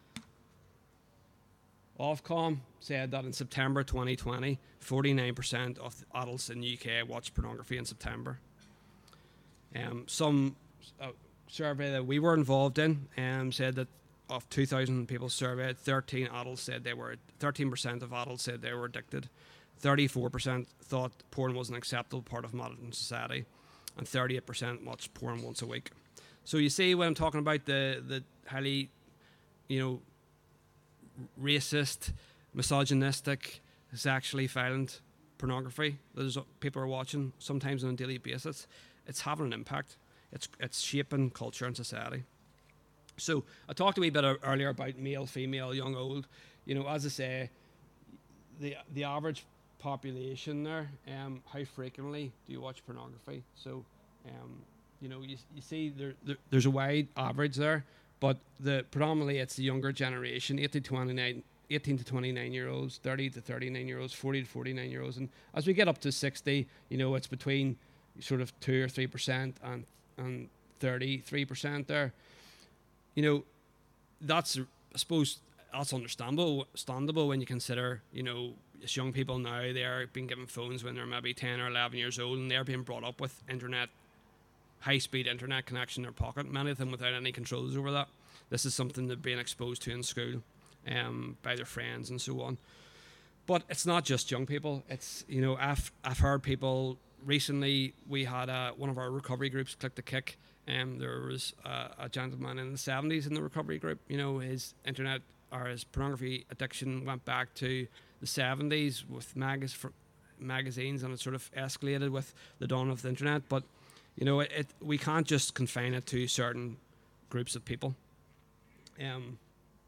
Ofcom said that in September twenty twenty, forty-nine percent of adults in the U K watched pornography in September. Um, some uh, survey that we were involved in um, said that of two thousand people surveyed, thirteen adults said they were, thirteen percent of adults said they were addicted, thirty-four percent thought porn was an acceptable part of modern society, and thirty-eight percent watch porn once a week. So you see, when I'm talking about the, the highly, you know, racist, misogynistic, sexually violent pornography that people are watching sometimes on a daily basis, it's having an impact. It's it's shaping culture and society. So I talked a wee bit earlier about male, female, young, old. You know, as I say, the the average population there, um, how frequently do you watch pornography? So, um, you know, you, you see there, there there's a wide average there, but the predominantly it's the younger generation, eighteen to twenty-nine eighteen to twenty-nine year olds, thirty to thirty-nine year olds, forty to forty-nine year olds, and as we get up to sixty, you know, it's between sort of two or three percent and and thirty-three percent there. You know, that's, I suppose that's understandable, understandable when you consider, you know, as young people now, they're being given phones when they're maybe ten or eleven years old, and they're being brought up with internet, high-speed internet connection in their pocket, many of them without any controls over that. This is something they're being exposed to in school um, by their friends and so on. But it's not just young people. It's, you know, I've, I've heard people, recently we had a, one of our recovery groups, Click the Kick. Um, there was a, a gentleman in the seventies in the recovery group. You know, his internet or his pornography addiction went back to the seventies with mag- magazines, and it sort of escalated with the dawn of the internet. But, you know, it, it we can't just confine it to certain groups of people. Um,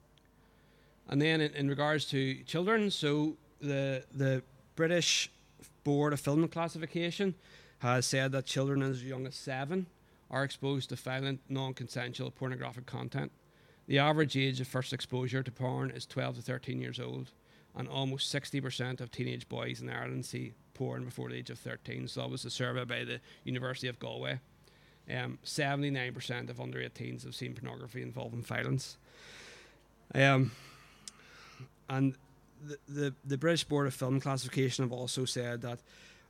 and then in, in regards to children, so the the British Board of Film Classification has said that children as young as seven are exposed to violent, non-consensual pornographic content. The average age of first exposure to porn is twelve to thirteen years old, and almost sixty percent of teenage boys in Ireland see porn before the age of thirteen. So that was a survey by the University of Galway. Um, seventy-nine percent of under eighteens have seen pornography involving violence. Um, and the, the, the British Board of Film Classification have also said that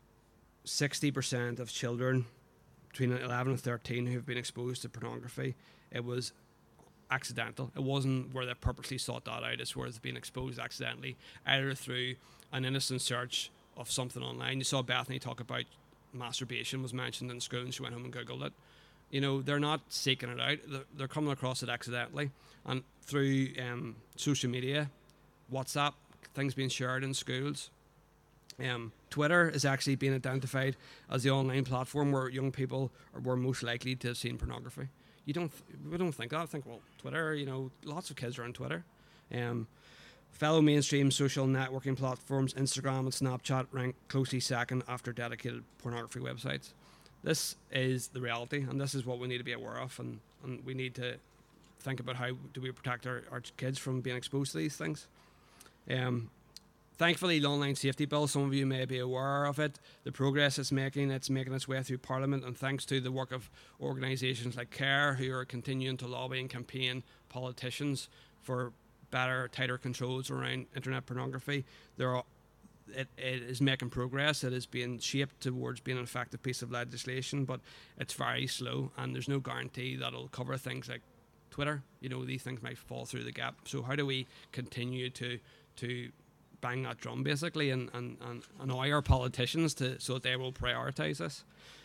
sixty percent of children between eleven and thirteen who have been exposed to pornography, it was accidental. It wasn't where they purposely sought that out. It's where they've been exposed accidentally, either through an innocent search of something online. You saw Bethany talk about masturbation was mentioned in school, and she went home and Googled it. You know, they're not seeking it out. They're, they're coming across it accidentally. And through um, social media, WhatsApp, things being shared in schools. Um, Twitter is actually being identified as the online platform where young people are were most likely to have seen pornography. You don't, we don't think that. I think, well, Twitter, you know, lots of kids are on Twitter. Um, fellow mainstream social networking platforms, Instagram and Snapchat, rank closely second after dedicated pornography websites. This is the reality, and this is what we need to be aware of, and, and we need to think about how do we protect our, our kids from being exposed to these things. Um, Thankfully, the Online Safety Bill, some of you may be aware of it, the progress it's making, it's making its way through Parliament, and thanks to the work of organisations like CARE, who are continuing to lobby and campaign politicians for better, tighter controls around internet pornography, there are, it, it is making progress. It is being shaped towards being an effective piece of legislation, but it's very slow, and there's no guarantee that it'll cover things like Twitter. You know, these things might fall through the gap. So how do we continue to to bang that drum, basically, and, and, and annoy our politicians to so that they will prioritise this?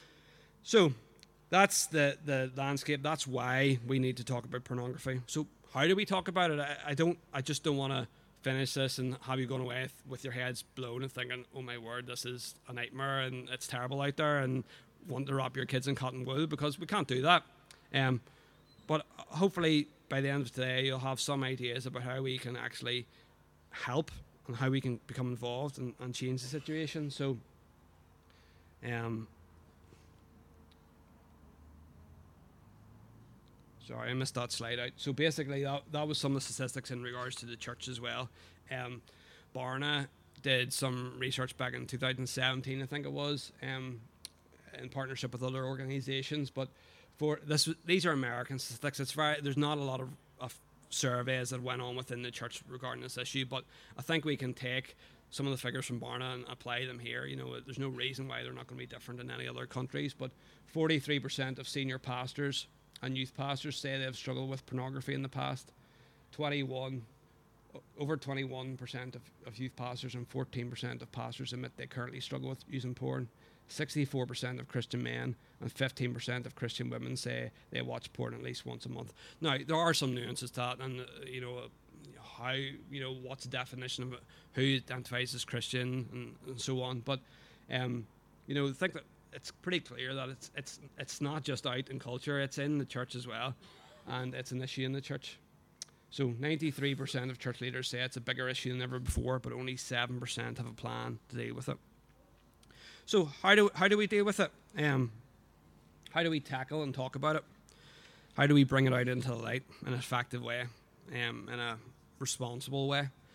So that's the, the landscape. That's why we need to talk about pornography. So how do we talk about it? I, I don't. I just don't want to finish this and have you going away with, with your heads blown and thinking, oh my word, this is a nightmare and it's terrible out there, and want to wrap your kids in cotton wool, because we can't do that. Um, but hopefully by the end of today, you'll have some ideas about how we can actually help and how we can become involved and, and change the situation. So, um, sorry, I missed that slide out. So basically, that, that was some of the statistics in regards to the church as well. Um, Barna did some research back in two thousand seventeen, I think it was, um, in partnership with other organisations. But for this, these are American statistics. It's very, there's not a lot of, of surveys that went on within the church regarding this issue, but I think we can take some of the figures from Barna and apply them here. You know, there's no reason why they're not going to be different in any other countries, but forty-three percent of senior pastors and youth pastors say they have struggled with pornography in the past. twenty-one over twenty-one percent of, of youth pastors and fourteen percent of pastors admit they currently struggle with using porn. sixty-four percent of Christian men and fifteen percent of Christian women say they watch porn at least once a month. Now, there are some nuances to that, and uh, you know, uh, how, you know, what's the definition of who identifies as Christian and, and so on. But, um, you know, I think that it's pretty clear that it's it's it's not just out in culture; it's in the church as well, and it's an issue in the church. So, ninety-three percent of church leaders say it's a bigger issue than ever before, but only seven percent have a plan to deal with it. So how do how do we deal with it? Um, how do we tackle and talk about it? How do we bring it out into the light in an effective way, um, in a responsible way?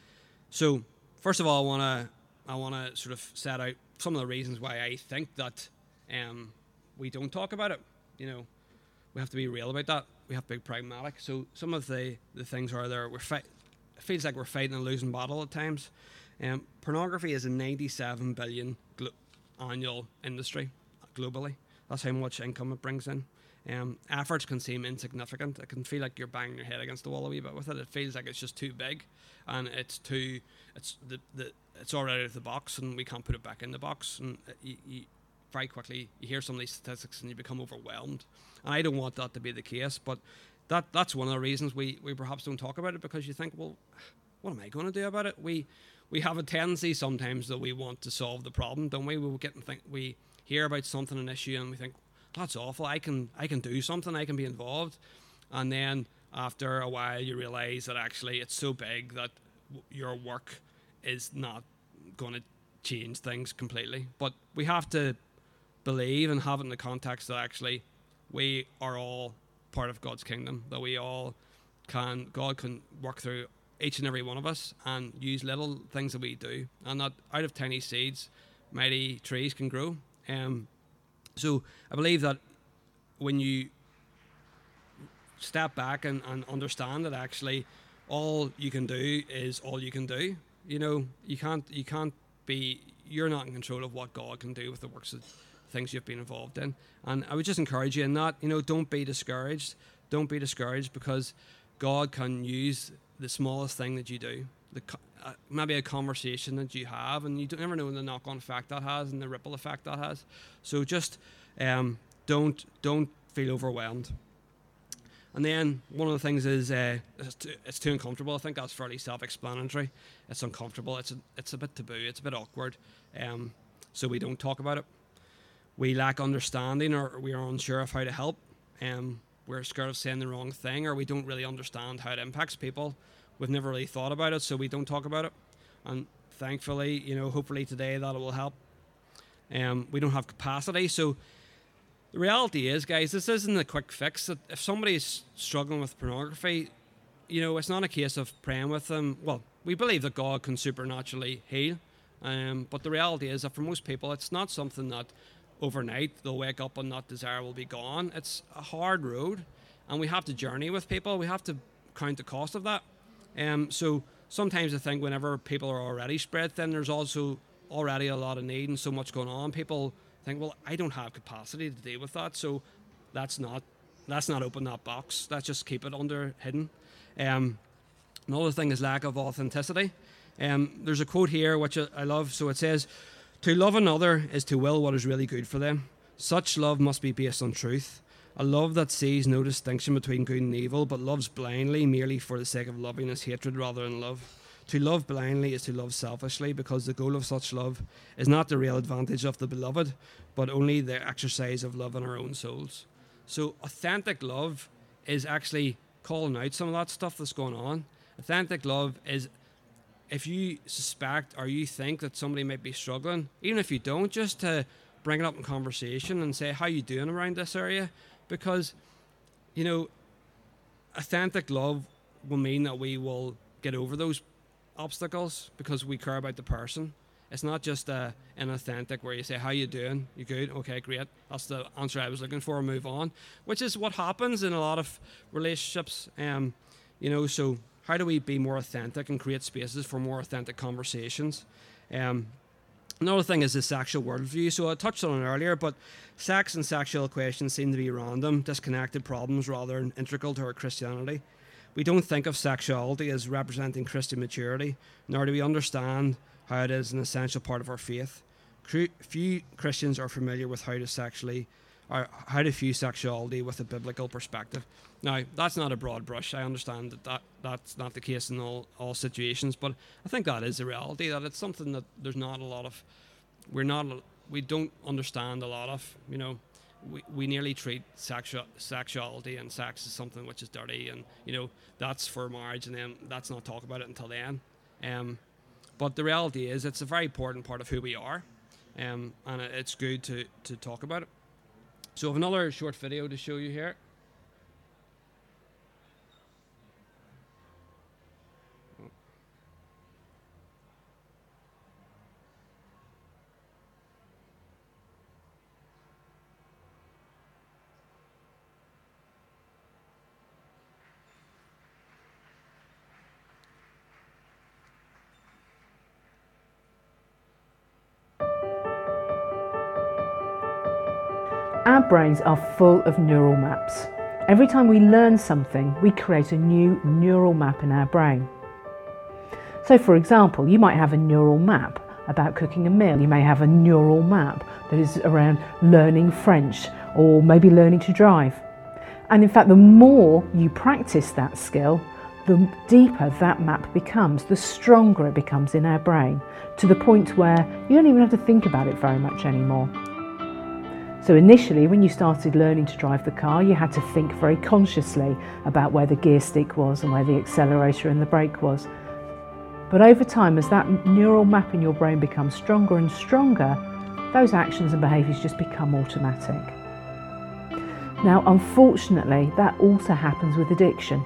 So first of all, I want to I want to sort of set out some of the reasons why I think that um, we don't talk about it. You know, we have to be real about that. We have to be pragmatic. So some of the, the things are there. We're fight. It feels like we're fighting a losing battle at times. Um, pornography is a ninety-seven billion glo- annual industry globally. That's how much income it brings in. Um, efforts can seem insignificant. It can feel like you're banging your head against the wall a wee bit with it. It feels like it's just too big, and it's too. It's the, the it's already out of the box, and we can't put it back in the box. And you, you very quickly you hear some of these statistics, and you become overwhelmed. And I don't want that to be the case, but that that's one of the reasons we, we perhaps don't talk about it, because you think, well, what am I going to do about it? We we have a tendency sometimes that we want to solve the problem, don't we? We get and think we hear about something, an issue, and we think, that's awful. I can I can do something. I can be involved. And then after a while, you realise that actually it's so big that w- your work is not going to change things completely. But we have to believe and have it in the context that actually we are all part of God's kingdom. That we all can God can work through each and every one of us and use little things that we do, and that out of tiny seeds, mighty trees can grow. Um, So I believe that when you step back and, and understand that actually all you can do is all you can do, you know, you can't you can't be you're not in control of what God can do with the works of things you've been involved in. And I would just encourage you in that, you know, don't be discouraged. Don't be discouraged, because God can use the smallest thing that you do. The uh, maybe a conversation that you have, and you don't never know the knock-on effect that has and the ripple effect that has. So just um, don't don't feel overwhelmed. And then one of the things is uh, it's, too, it's too uncomfortable. I think that's fairly self-explanatory. It's uncomfortable. It's a, it's a bit taboo. It's a bit awkward. Um, so we don't talk about it. We lack understanding, or we are unsure of how to help. Um, we're scared of saying the wrong thing, or we don't really understand how it impacts people. We've never really thought about it, so we don't talk about it. And thankfully, you know, hopefully today that will help. Um, we don't have capacity. So the reality is, guys, this isn't a quick fix. That if somebody's struggling with pornography, you know, it's not a case of praying with them. Well, we believe that God can supernaturally heal. Um, but the reality is that for most people, it's not something that overnight they'll wake up and that desire will be gone. It's a hard road, and we have to journey with people. We have to count the cost of that. Um, so sometimes I think whenever people are already spread thin, there's also already a lot of need and so much going on. People think, well, I don't have capacity to deal with that, so that's not that's not open that box. Let's just keep it under hidden. Um, another thing is lack of authenticity. Um, there's a quote here which I love. So it says, "To love another is to will what is really good for them. Such love must be based on truth. A love that sees no distinction between good and evil, but loves blindly merely for the sake of loving is hatred rather than love. To love blindly is to love selfishly, because the goal of such love is not the real advantage of the beloved, but only the exercise of love in our own souls." So authentic love is actually calling out some of that stuff that's going on. Authentic love is if you suspect or you think that somebody might be struggling, even if you don't, just to bring it up in conversation and say, how you doing around this area? Because, you know, authentic love will mean that we will get over those obstacles because we care about the person. It's not just uh, inauthentic where you say, how you doing? You good? Okay, great. That's the answer I was looking for, move on. Which is what happens in a lot of relationships. Um, you know, so how do we be more authentic and create spaces for more authentic conversations? Um, Another thing is the sexual worldview. So I touched on it earlier, but sex and sexual questions seem to be random, disconnected problems rather than integral to our Christianity. We don't think of sexuality as representing Christian maturity, nor do we understand how it is an essential part of our faith. Few Christians are familiar with how to sexually, or how to view sexuality with a biblical perspective. Now, that's not a broad brush. I understand that, that that's not the case in all, all situations, but I think that is the reality, that it's something that there's not a lot of, we're not, we don't understand a lot of, you know, we, we nearly treat sexual, sexuality and sex as something which is dirty, and, you know, that's for marriage, and then that's not talk about it until then. Um, but the reality is it's a very important part of who we are, um, and it's good to, to talk about it. So I have another short video to show you here. Our brains are full of neural maps. Every time we learn something, we create a new neural map in our brain. So for example, you might have a neural map about cooking a meal. You may have a neural map that is around learning French or maybe learning to drive. And in fact, the more you practice that skill, the deeper that map becomes, the stronger it becomes in our brain, to the point where you don't even have to think about it very much anymore. So initially, when you started learning to drive the car, you had to think very consciously about where the gear stick was and where the accelerator and the brake was. But over time, as that neural map in your brain becomes stronger and stronger, those actions and behaviours just become automatic. Now, unfortunately, that also happens with addiction.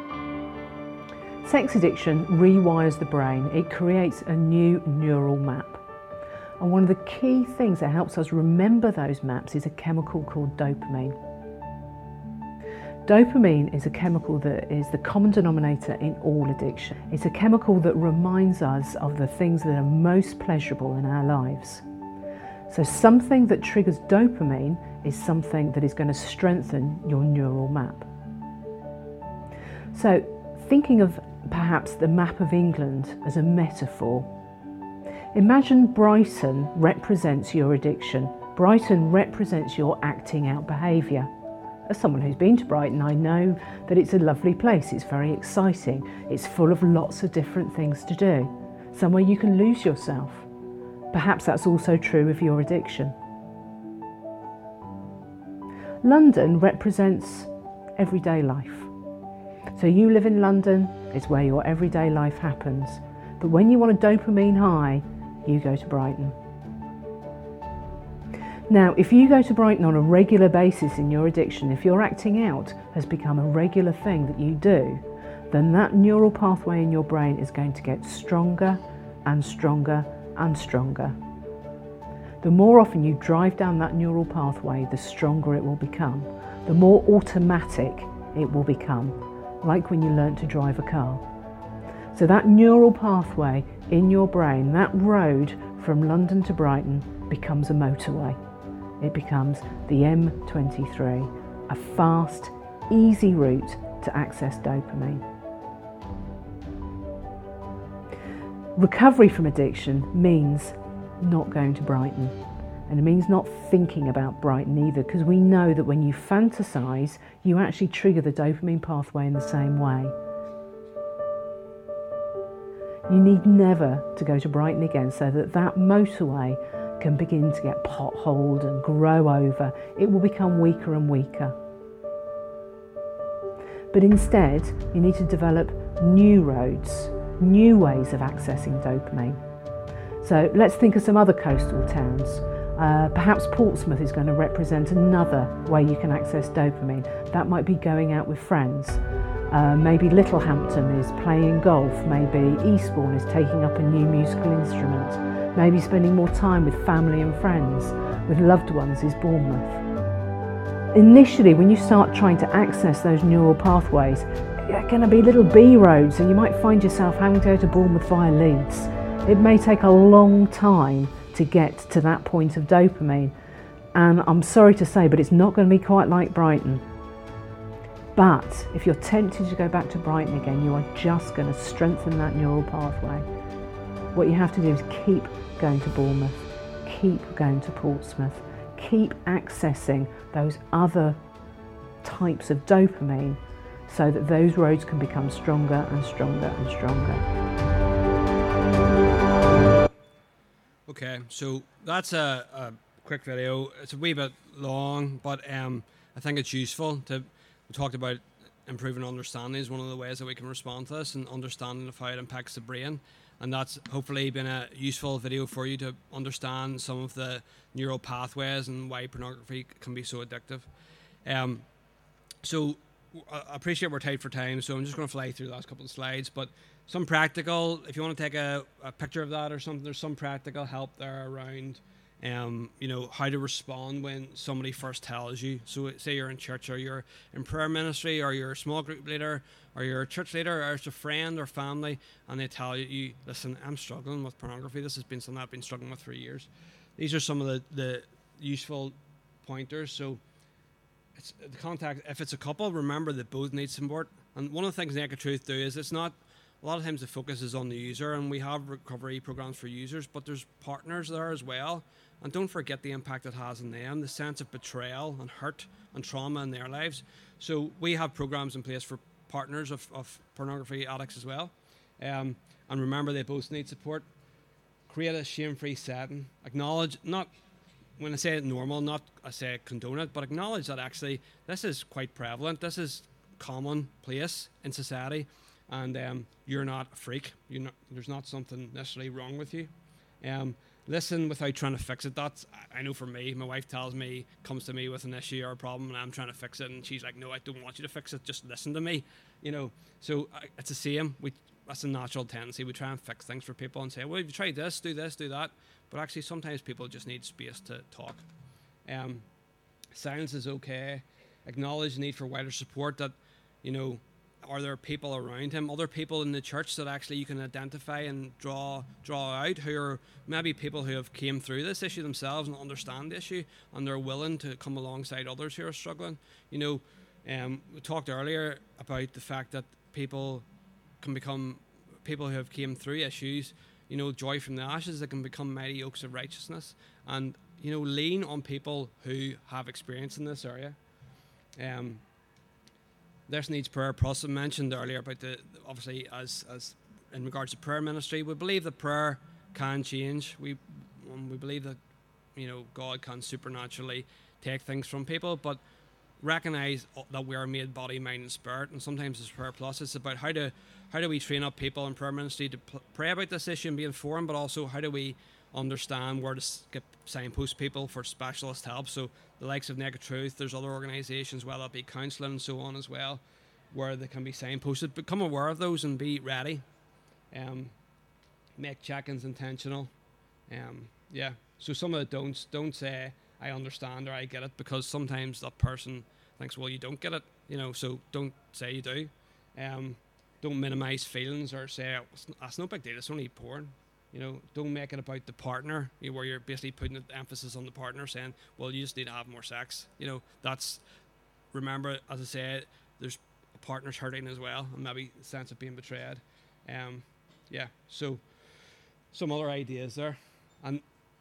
Sex addiction rewires the brain. It creates a new neural map. And one of the key things that helps us remember those maps is a chemical called dopamine. Dopamine is a chemical that is the common denominator in all addiction. It's a chemical that reminds us of the things that are most pleasurable in our lives. So something that triggers dopamine is something that is going to strengthen your neural map. So thinking of perhaps the map of England as a metaphor, imagine Brighton represents your addiction. Brighton represents your acting out behaviour. As someone who's been to Brighton, I know that it's a lovely place. It's very exciting. It's full of lots of different things to do. Somewhere you can lose yourself. Perhaps that's also true of your addiction. London represents everyday life. So you live in London, it's where your everyday life happens. But when you want a dopamine high, you go to Brighton. Now, if you go to Brighton on a regular basis in your addiction, if your acting out has become a regular thing that you do, then that neural pathway in your brain is going to get stronger and stronger and stronger. The more often you drive down that neural pathway, the stronger it will become, the more automatic it will become, like when you learnt to drive a car. So that neural pathway in your brain, that road from London to Brighton, becomes a motorway. It becomes the M twenty-three, a fast, easy route to access dopamine. Recovery from addiction means not going to Brighton. And it means not thinking about Brighton either, because we know that when you fantasize, you actually trigger the dopamine pathway in the same way. You need never to go to Brighton again, so that that motorway can begin to get potholed and grow over. It will become weaker and weaker. But instead, you need to develop new roads, new ways of accessing dopamine. So let's think of some other coastal towns. Uh, perhaps Portsmouth is going to represent another way you can access dopamine. That might be going out with friends. Uh, maybe Littlehampton is playing golf. Maybe Eastbourne is taking up a new musical instrument. Maybe spending more time with family and friends, with loved ones is Bournemouth. Initially, when you start trying to access those neural pathways, they're going to be little B roads, and you might find yourself having to go to Bournemouth via Leeds. It may take a long time to get to that point of dopamine, and I'm sorry to say, but it's not going to be quite like Brighton. But if you're tempted to go back to Brighton again, you are just going to strengthen that neural pathway. What you have to do is keep going to Bournemouth, keep going to Portsmouth, keep accessing those other types of dopamine so that those roads can become stronger and stronger and stronger. Okay, so that's a, a quick video. It's a wee bit long, but um, I think it's useful. To we talked about improving understanding is one of the ways that we can respond to this, and understanding of how it impacts the brain. And that's hopefully been a useful video for you to understand some of the neural pathways and why pornography can be so addictive. Um, so I appreciate we're tight for time, so I'm just going to fly through the last couple of slides. But some practical, if you want to take a, a picture of that or something, there's some practical help there around, um, you know, how to respond when somebody first tells you. So say you're in church, or you're in prayer ministry, or you're a small group leader, or you're a church leader, or it's a friend or family, and they tell you, you, listen, I'm struggling with pornography. This has been something I've been struggling with for years. These are some of the, the useful pointers. So it's the contact. If it's a couple, remember that both need support. And one of the things Naked Truth do is it's not. A lot of times the focus is on the user, and we have recovery programs for users, but there's partners there as well. And don't forget the impact it has on them, the sense of betrayal and hurt and trauma in their lives. So we have programs in place for partners of, of pornography addicts as well. Um, and remember, they both need support. Create a shame-free setting. Acknowledge, not when I say normal, not I say condone it, but acknowledge that actually this is quite prevalent. This is commonplace in society, and um, you're not a freak. You're not, there's not something necessarily wrong with you. Um, listen without trying to fix it. That's, I know for me, my wife tells me, comes to me with an issue or a problem, and I'm trying to fix it, and she's like, no, I don't want you to fix it, just listen to me, you know. So uh, it's the same. We, that's a natural tendency. We try and fix things for people and say, well, if you try this, do this, do that. But actually, sometimes people just need space to talk. Um, silence is okay. Acknowledge the need for wider support. That, you know, are there people around him, other people in the church that actually you can identify and draw draw out, who are maybe people who have came through this issue themselves and understand the issue, and they're willing to come alongside others who are struggling. You know, um, we talked earlier about the fact that people can become, people who have came through issues, you know, joy from the ashes, that can become mighty oaks of righteousness. And, you know, lean on people who have experience in this area. Um, This needs prayer. Prosser mentioned earlier about the, obviously, as as in regards to prayer ministry, we believe that prayer can change. We um, we believe that, you know, God can supernaturally take things from people, but recognize that we are made body, mind, and spirit. And sometimes it's prayer plus. It's about how to how do we train up people in prayer ministry to pl- pray about this issue and be informed, but also how do we understand where to get signpost people for specialist help. So the likes of Naked Truth, there's other organisations, whether it be counselling and so on as well, where they can be signposted. Become aware of those and be ready. Um, make check-ins intentional. Um, yeah. So some of the don'ts, don't say I understand or I get it, because sometimes that person thinks, well, you don't get it, you know. So don't say you do. Um, don't minimise feelings or say that's no big deal, it's only porn. You know, don't make it about the partner, you know, where you're basically putting the emphasis on the partner, saying, well, you just need to have more sex. You know, that's, remember, as I said, there's partners hurting as well, and maybe a sense of being betrayed. Um, yeah, so some other ideas there. And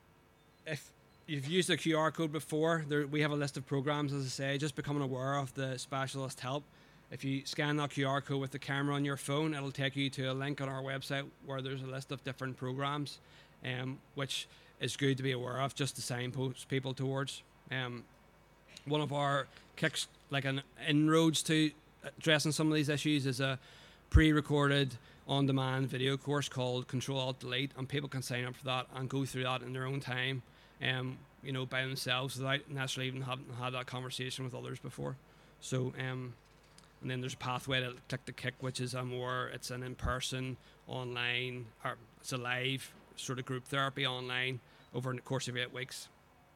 if you've used the Q R code before, there, we have a list of programs, as I say, just becoming aware of the specialist help. If you scan that Q R code with the camera on your phone, it'll take you to a link on our website where there's a list of different programs, um, which is good to be aware of, just to signpost people towards. Um, one of our kicks, like an inroads to addressing some of these issues, is a pre-recorded on-demand video course called Control Alt Delete, and people can sign up for that and go through that in their own time, um, you know, by themselves, without necessarily even having had that conversation with others before. So, um, and then there's a pathway to Click the Kick, which is a more, it's an in-person, online, or it's a live sort of group therapy online over the course of eight weeks.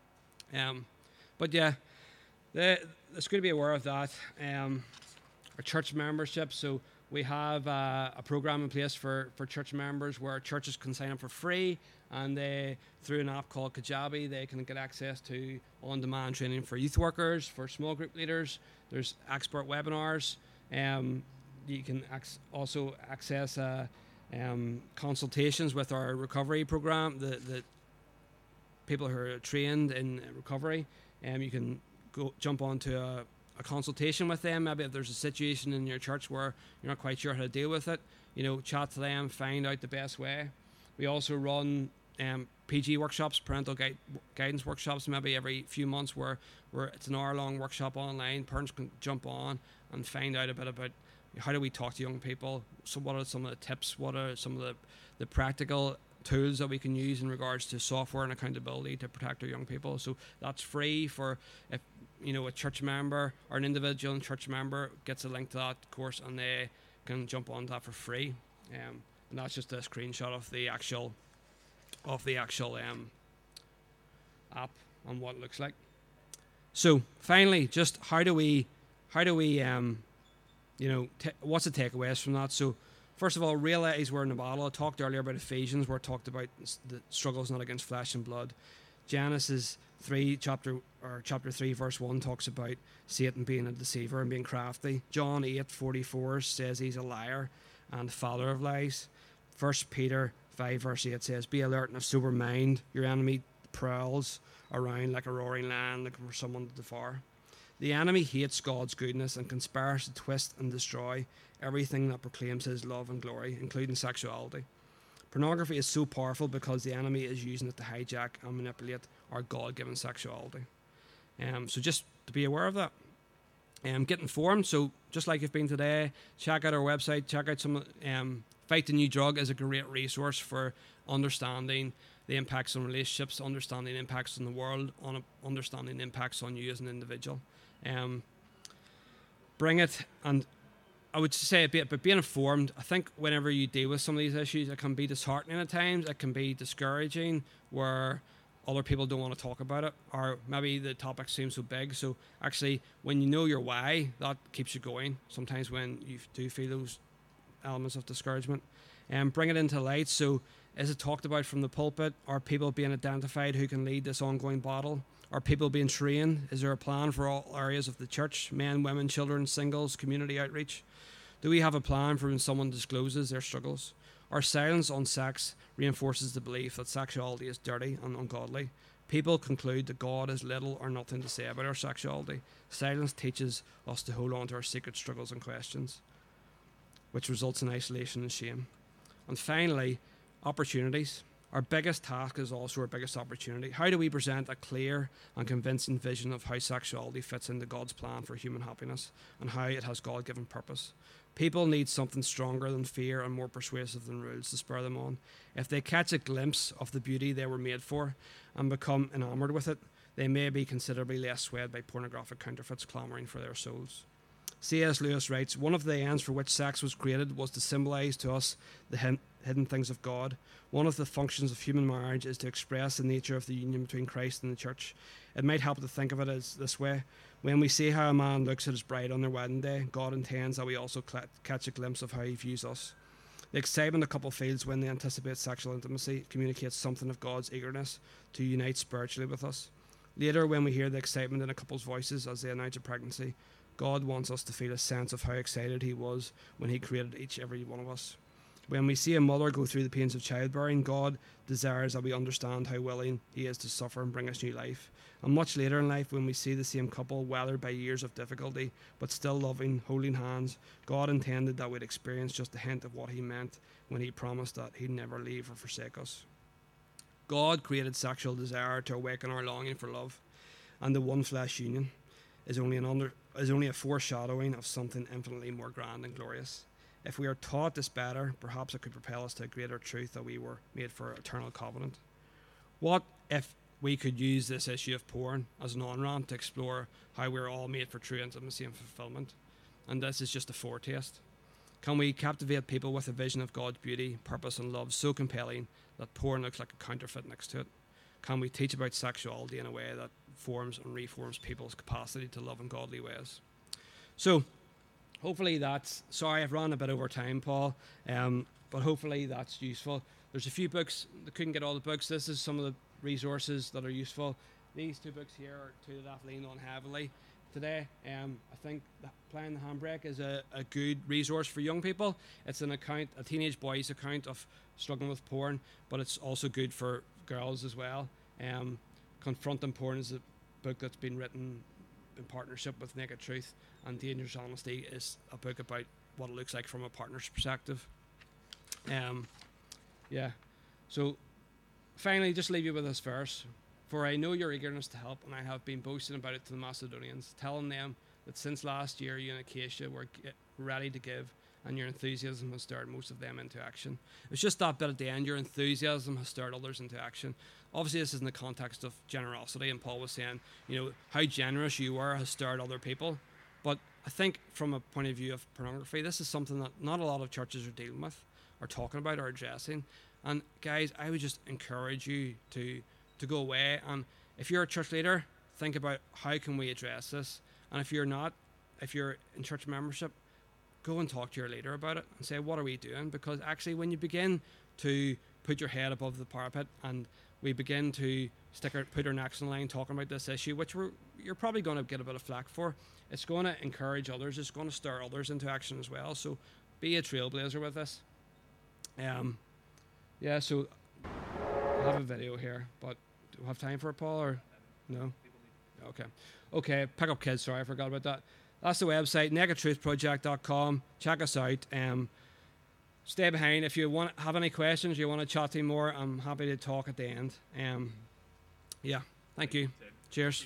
Um, but yeah, the, it's good to be aware of that. Um, our church membership, so we have uh, a program in place for, for church members where churches can sign up for free, and they, through an app called Kajabi, they can get access to on-demand training for youth workers, for small group leaders. There's expert webinars. Um, you can ac- also access uh, um, consultations with our recovery program, the, the people who are trained in recovery. Um, you can go jump onto a, a consultation with them. Maybe if there's a situation in your church where you're not quite sure how to deal with it, you know, chat to them, find out the best way. We also run um, P G workshops, parental gui- guidance workshops, maybe every few months, where, where it's an hour-long workshop online. Parents can jump on and find out a bit about how do we talk to young people. So what are some of the tips? What are some of the, the practical tools that we can use in regards to software and accountability to protect our young people? So that's free for, if you know, a church member or an individual and church member gets a link to that course, and they can jump on that for free. Um, and that's just a screenshot of the actual of the actual um, app and what it looks like. So finally, just how do we how do we um, you know t- what's the takeaways from that? So first of all, realize we're in the battle. I talked earlier about Ephesians, where it talked about the struggles not against flesh and blood. Genesis three, chapter or chapter three, verse one talks about Satan being a deceiver and being crafty. John eight forty four says he's a liar and father of lies. First Peter five verse eight says, "Be alert and of sober mind. Your enemy prowls around like a roaring lion, looking for someone to devour." The enemy hates God's goodness and conspires to twist and destroy everything that proclaims his love and glory, including sexuality. Pornography is so powerful because the enemy is using it to hijack and manipulate our God-given sexuality. Um, so just to be aware of that. Um, get informed. So just like you've been today, check out our website, check out some... Um, Fight the New Drug is a great resource for understanding the impacts on relationships, understanding impacts on the world, on understanding impacts on you as an individual. Um, bring it, and I would say a bit, but being informed. I think whenever you deal with some of these issues, it can be disheartening at times. It can be discouraging where other people don't want to talk about it, or maybe the topic seems so big. So actually, when you know your why, that keeps you going. Sometimes when you do feel those elements of discouragement, and um, bring it into light. So is it talked about from the pulpit? Are people being identified who can lead this ongoing battle? Are people being trained? Is there a plan for all areas of the church? Men, women, children, singles, community outreach? Do we have a plan for when someone discloses their struggles? Our silence on sex reinforces the belief that sexuality is dirty and ungodly. People conclude that God has little or nothing to say about our sexuality. Silence teaches us to hold on to our secret struggles and questions, which results in isolation and shame. And finally, opportunities. Our biggest task is also our biggest opportunity. How do we present a clear and convincing vision of how sexuality fits into God's plan for human happiness and how it has God-given purpose? People need something stronger than fear and more persuasive than rules to spur them on. If they catch a glimpse of the beauty they were made for and become enamored with it, they may be considerably less swayed by pornographic counterfeits clamoring for their souls. C S Lewis writes, "One of the ends for which sex was created was to symbolize to us the hidden things of God. One of the functions of human marriage is to express the nature of the union between Christ and the church. It might help to think of it as this way. When we see how a man looks at his bride on their wedding day, God intends that we also cl- catch a glimpse of how he views us. The excitement a couple feels when they anticipate sexual intimacy communicates something of God's eagerness to unite spiritually with us. Later, when we hear the excitement in a couple's voices as they announce a pregnancy, God wants us to feel a sense of how excited he was when he created each every one of us. When we see a mother go through the pains of childbearing, God desires that we understand how willing he is to suffer and bring us new life. And much later in life, when we see the same couple weathered by years of difficulty, but still loving, holding hands, God intended that we'd experience just a hint of what he meant when he promised that he'd never leave or forsake us. God created sexual desire to awaken our longing for love, and the one flesh union is only an under is only a foreshadowing of something infinitely more grand and glorious. If we are taught this better, perhaps it could propel us to a greater truth that we were made for eternal covenant. What if we could use this issue of porn as an on-ramp to explore how we're all made for true intimacy and fulfillment? And this is just a foretaste. Can we captivate people with a vision of God's beauty, purpose and love so compelling that porn looks like a counterfeit next to it? Can we teach about sexuality in a way that forms and reforms people's capacity to love in godly ways? So, hopefully that's... Sorry, I've run a bit over time, Paul, um, but hopefully that's useful. There's a few books. I couldn't get all the books. This is some of the resources that are useful. These two books here are two that I've leaned on heavily today. Um, I think that Playing the Handbrake is a, a good resource for young people. It's an account, a teenage boy's account of struggling with porn, but it's also good for girls as well. Um, Confronting Porn is a book that's been written in partnership with Naked Truth, and Dangerous Honesty is a book about what it looks like from a partner's perspective. Um, yeah. So finally, just leave you with this verse. For I know your eagerness to help, and I have been boasting about it to the Macedonians, telling them that since last year you and Acacia were ready to give, and your enthusiasm has stirred most of them into action. It's just that bit at the end, your enthusiasm has stirred others into action. Obviously, this is in the context of generosity, and Paul was saying, you know, how generous you were has stirred other people. But I think from a point of view of pornography, this is something that not a lot of churches are dealing with, or talking about, or addressing. And guys, I would just encourage you to to go away, and if you're a church leader, think about how can we address this. And if you're not, if you're in church membership, go and talk to your leader about it and say, what are we doing? Because actually when you begin to put your head above the parapet and we begin to stick our, put our necks in line talking about this issue, which we're, you're probably going to get a bit of flack for. It's going to encourage others. It's going to stir others into action as well. So be a trailblazer with this. Um, yeah, so I have a video here, but do we have time for it, Paul, or no? Okay. Okay, Pick Up Kids, sorry, I forgot about that. That's the website, naked truth project dot com. Check us out. Um, stay behind. If you want have any questions, you want to chat to me more, I'm happy to talk at the end. Um, yeah, thank you. Cheers.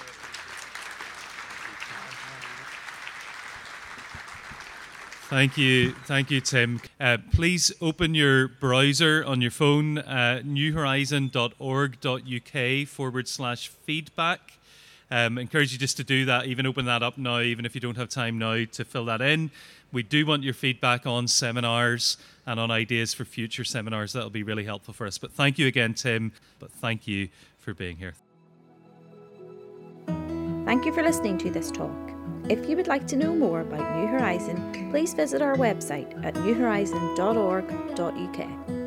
Thank you, thank you, Tim. Uh, please open your browser on your phone, uh, new horizon dot org dot U K forward slash feedback. Um, encourage you just to do that, even open that up now, even if you don't have time now to fill that in. We do want your feedback on seminars and on ideas for future seminars. That'll be really helpful for us. But thank you again, Tim. But thank you for being here. Thank you for listening to this talk. If you would like to know more about New Horizon, please visit our website at new horizon dot org dot U K.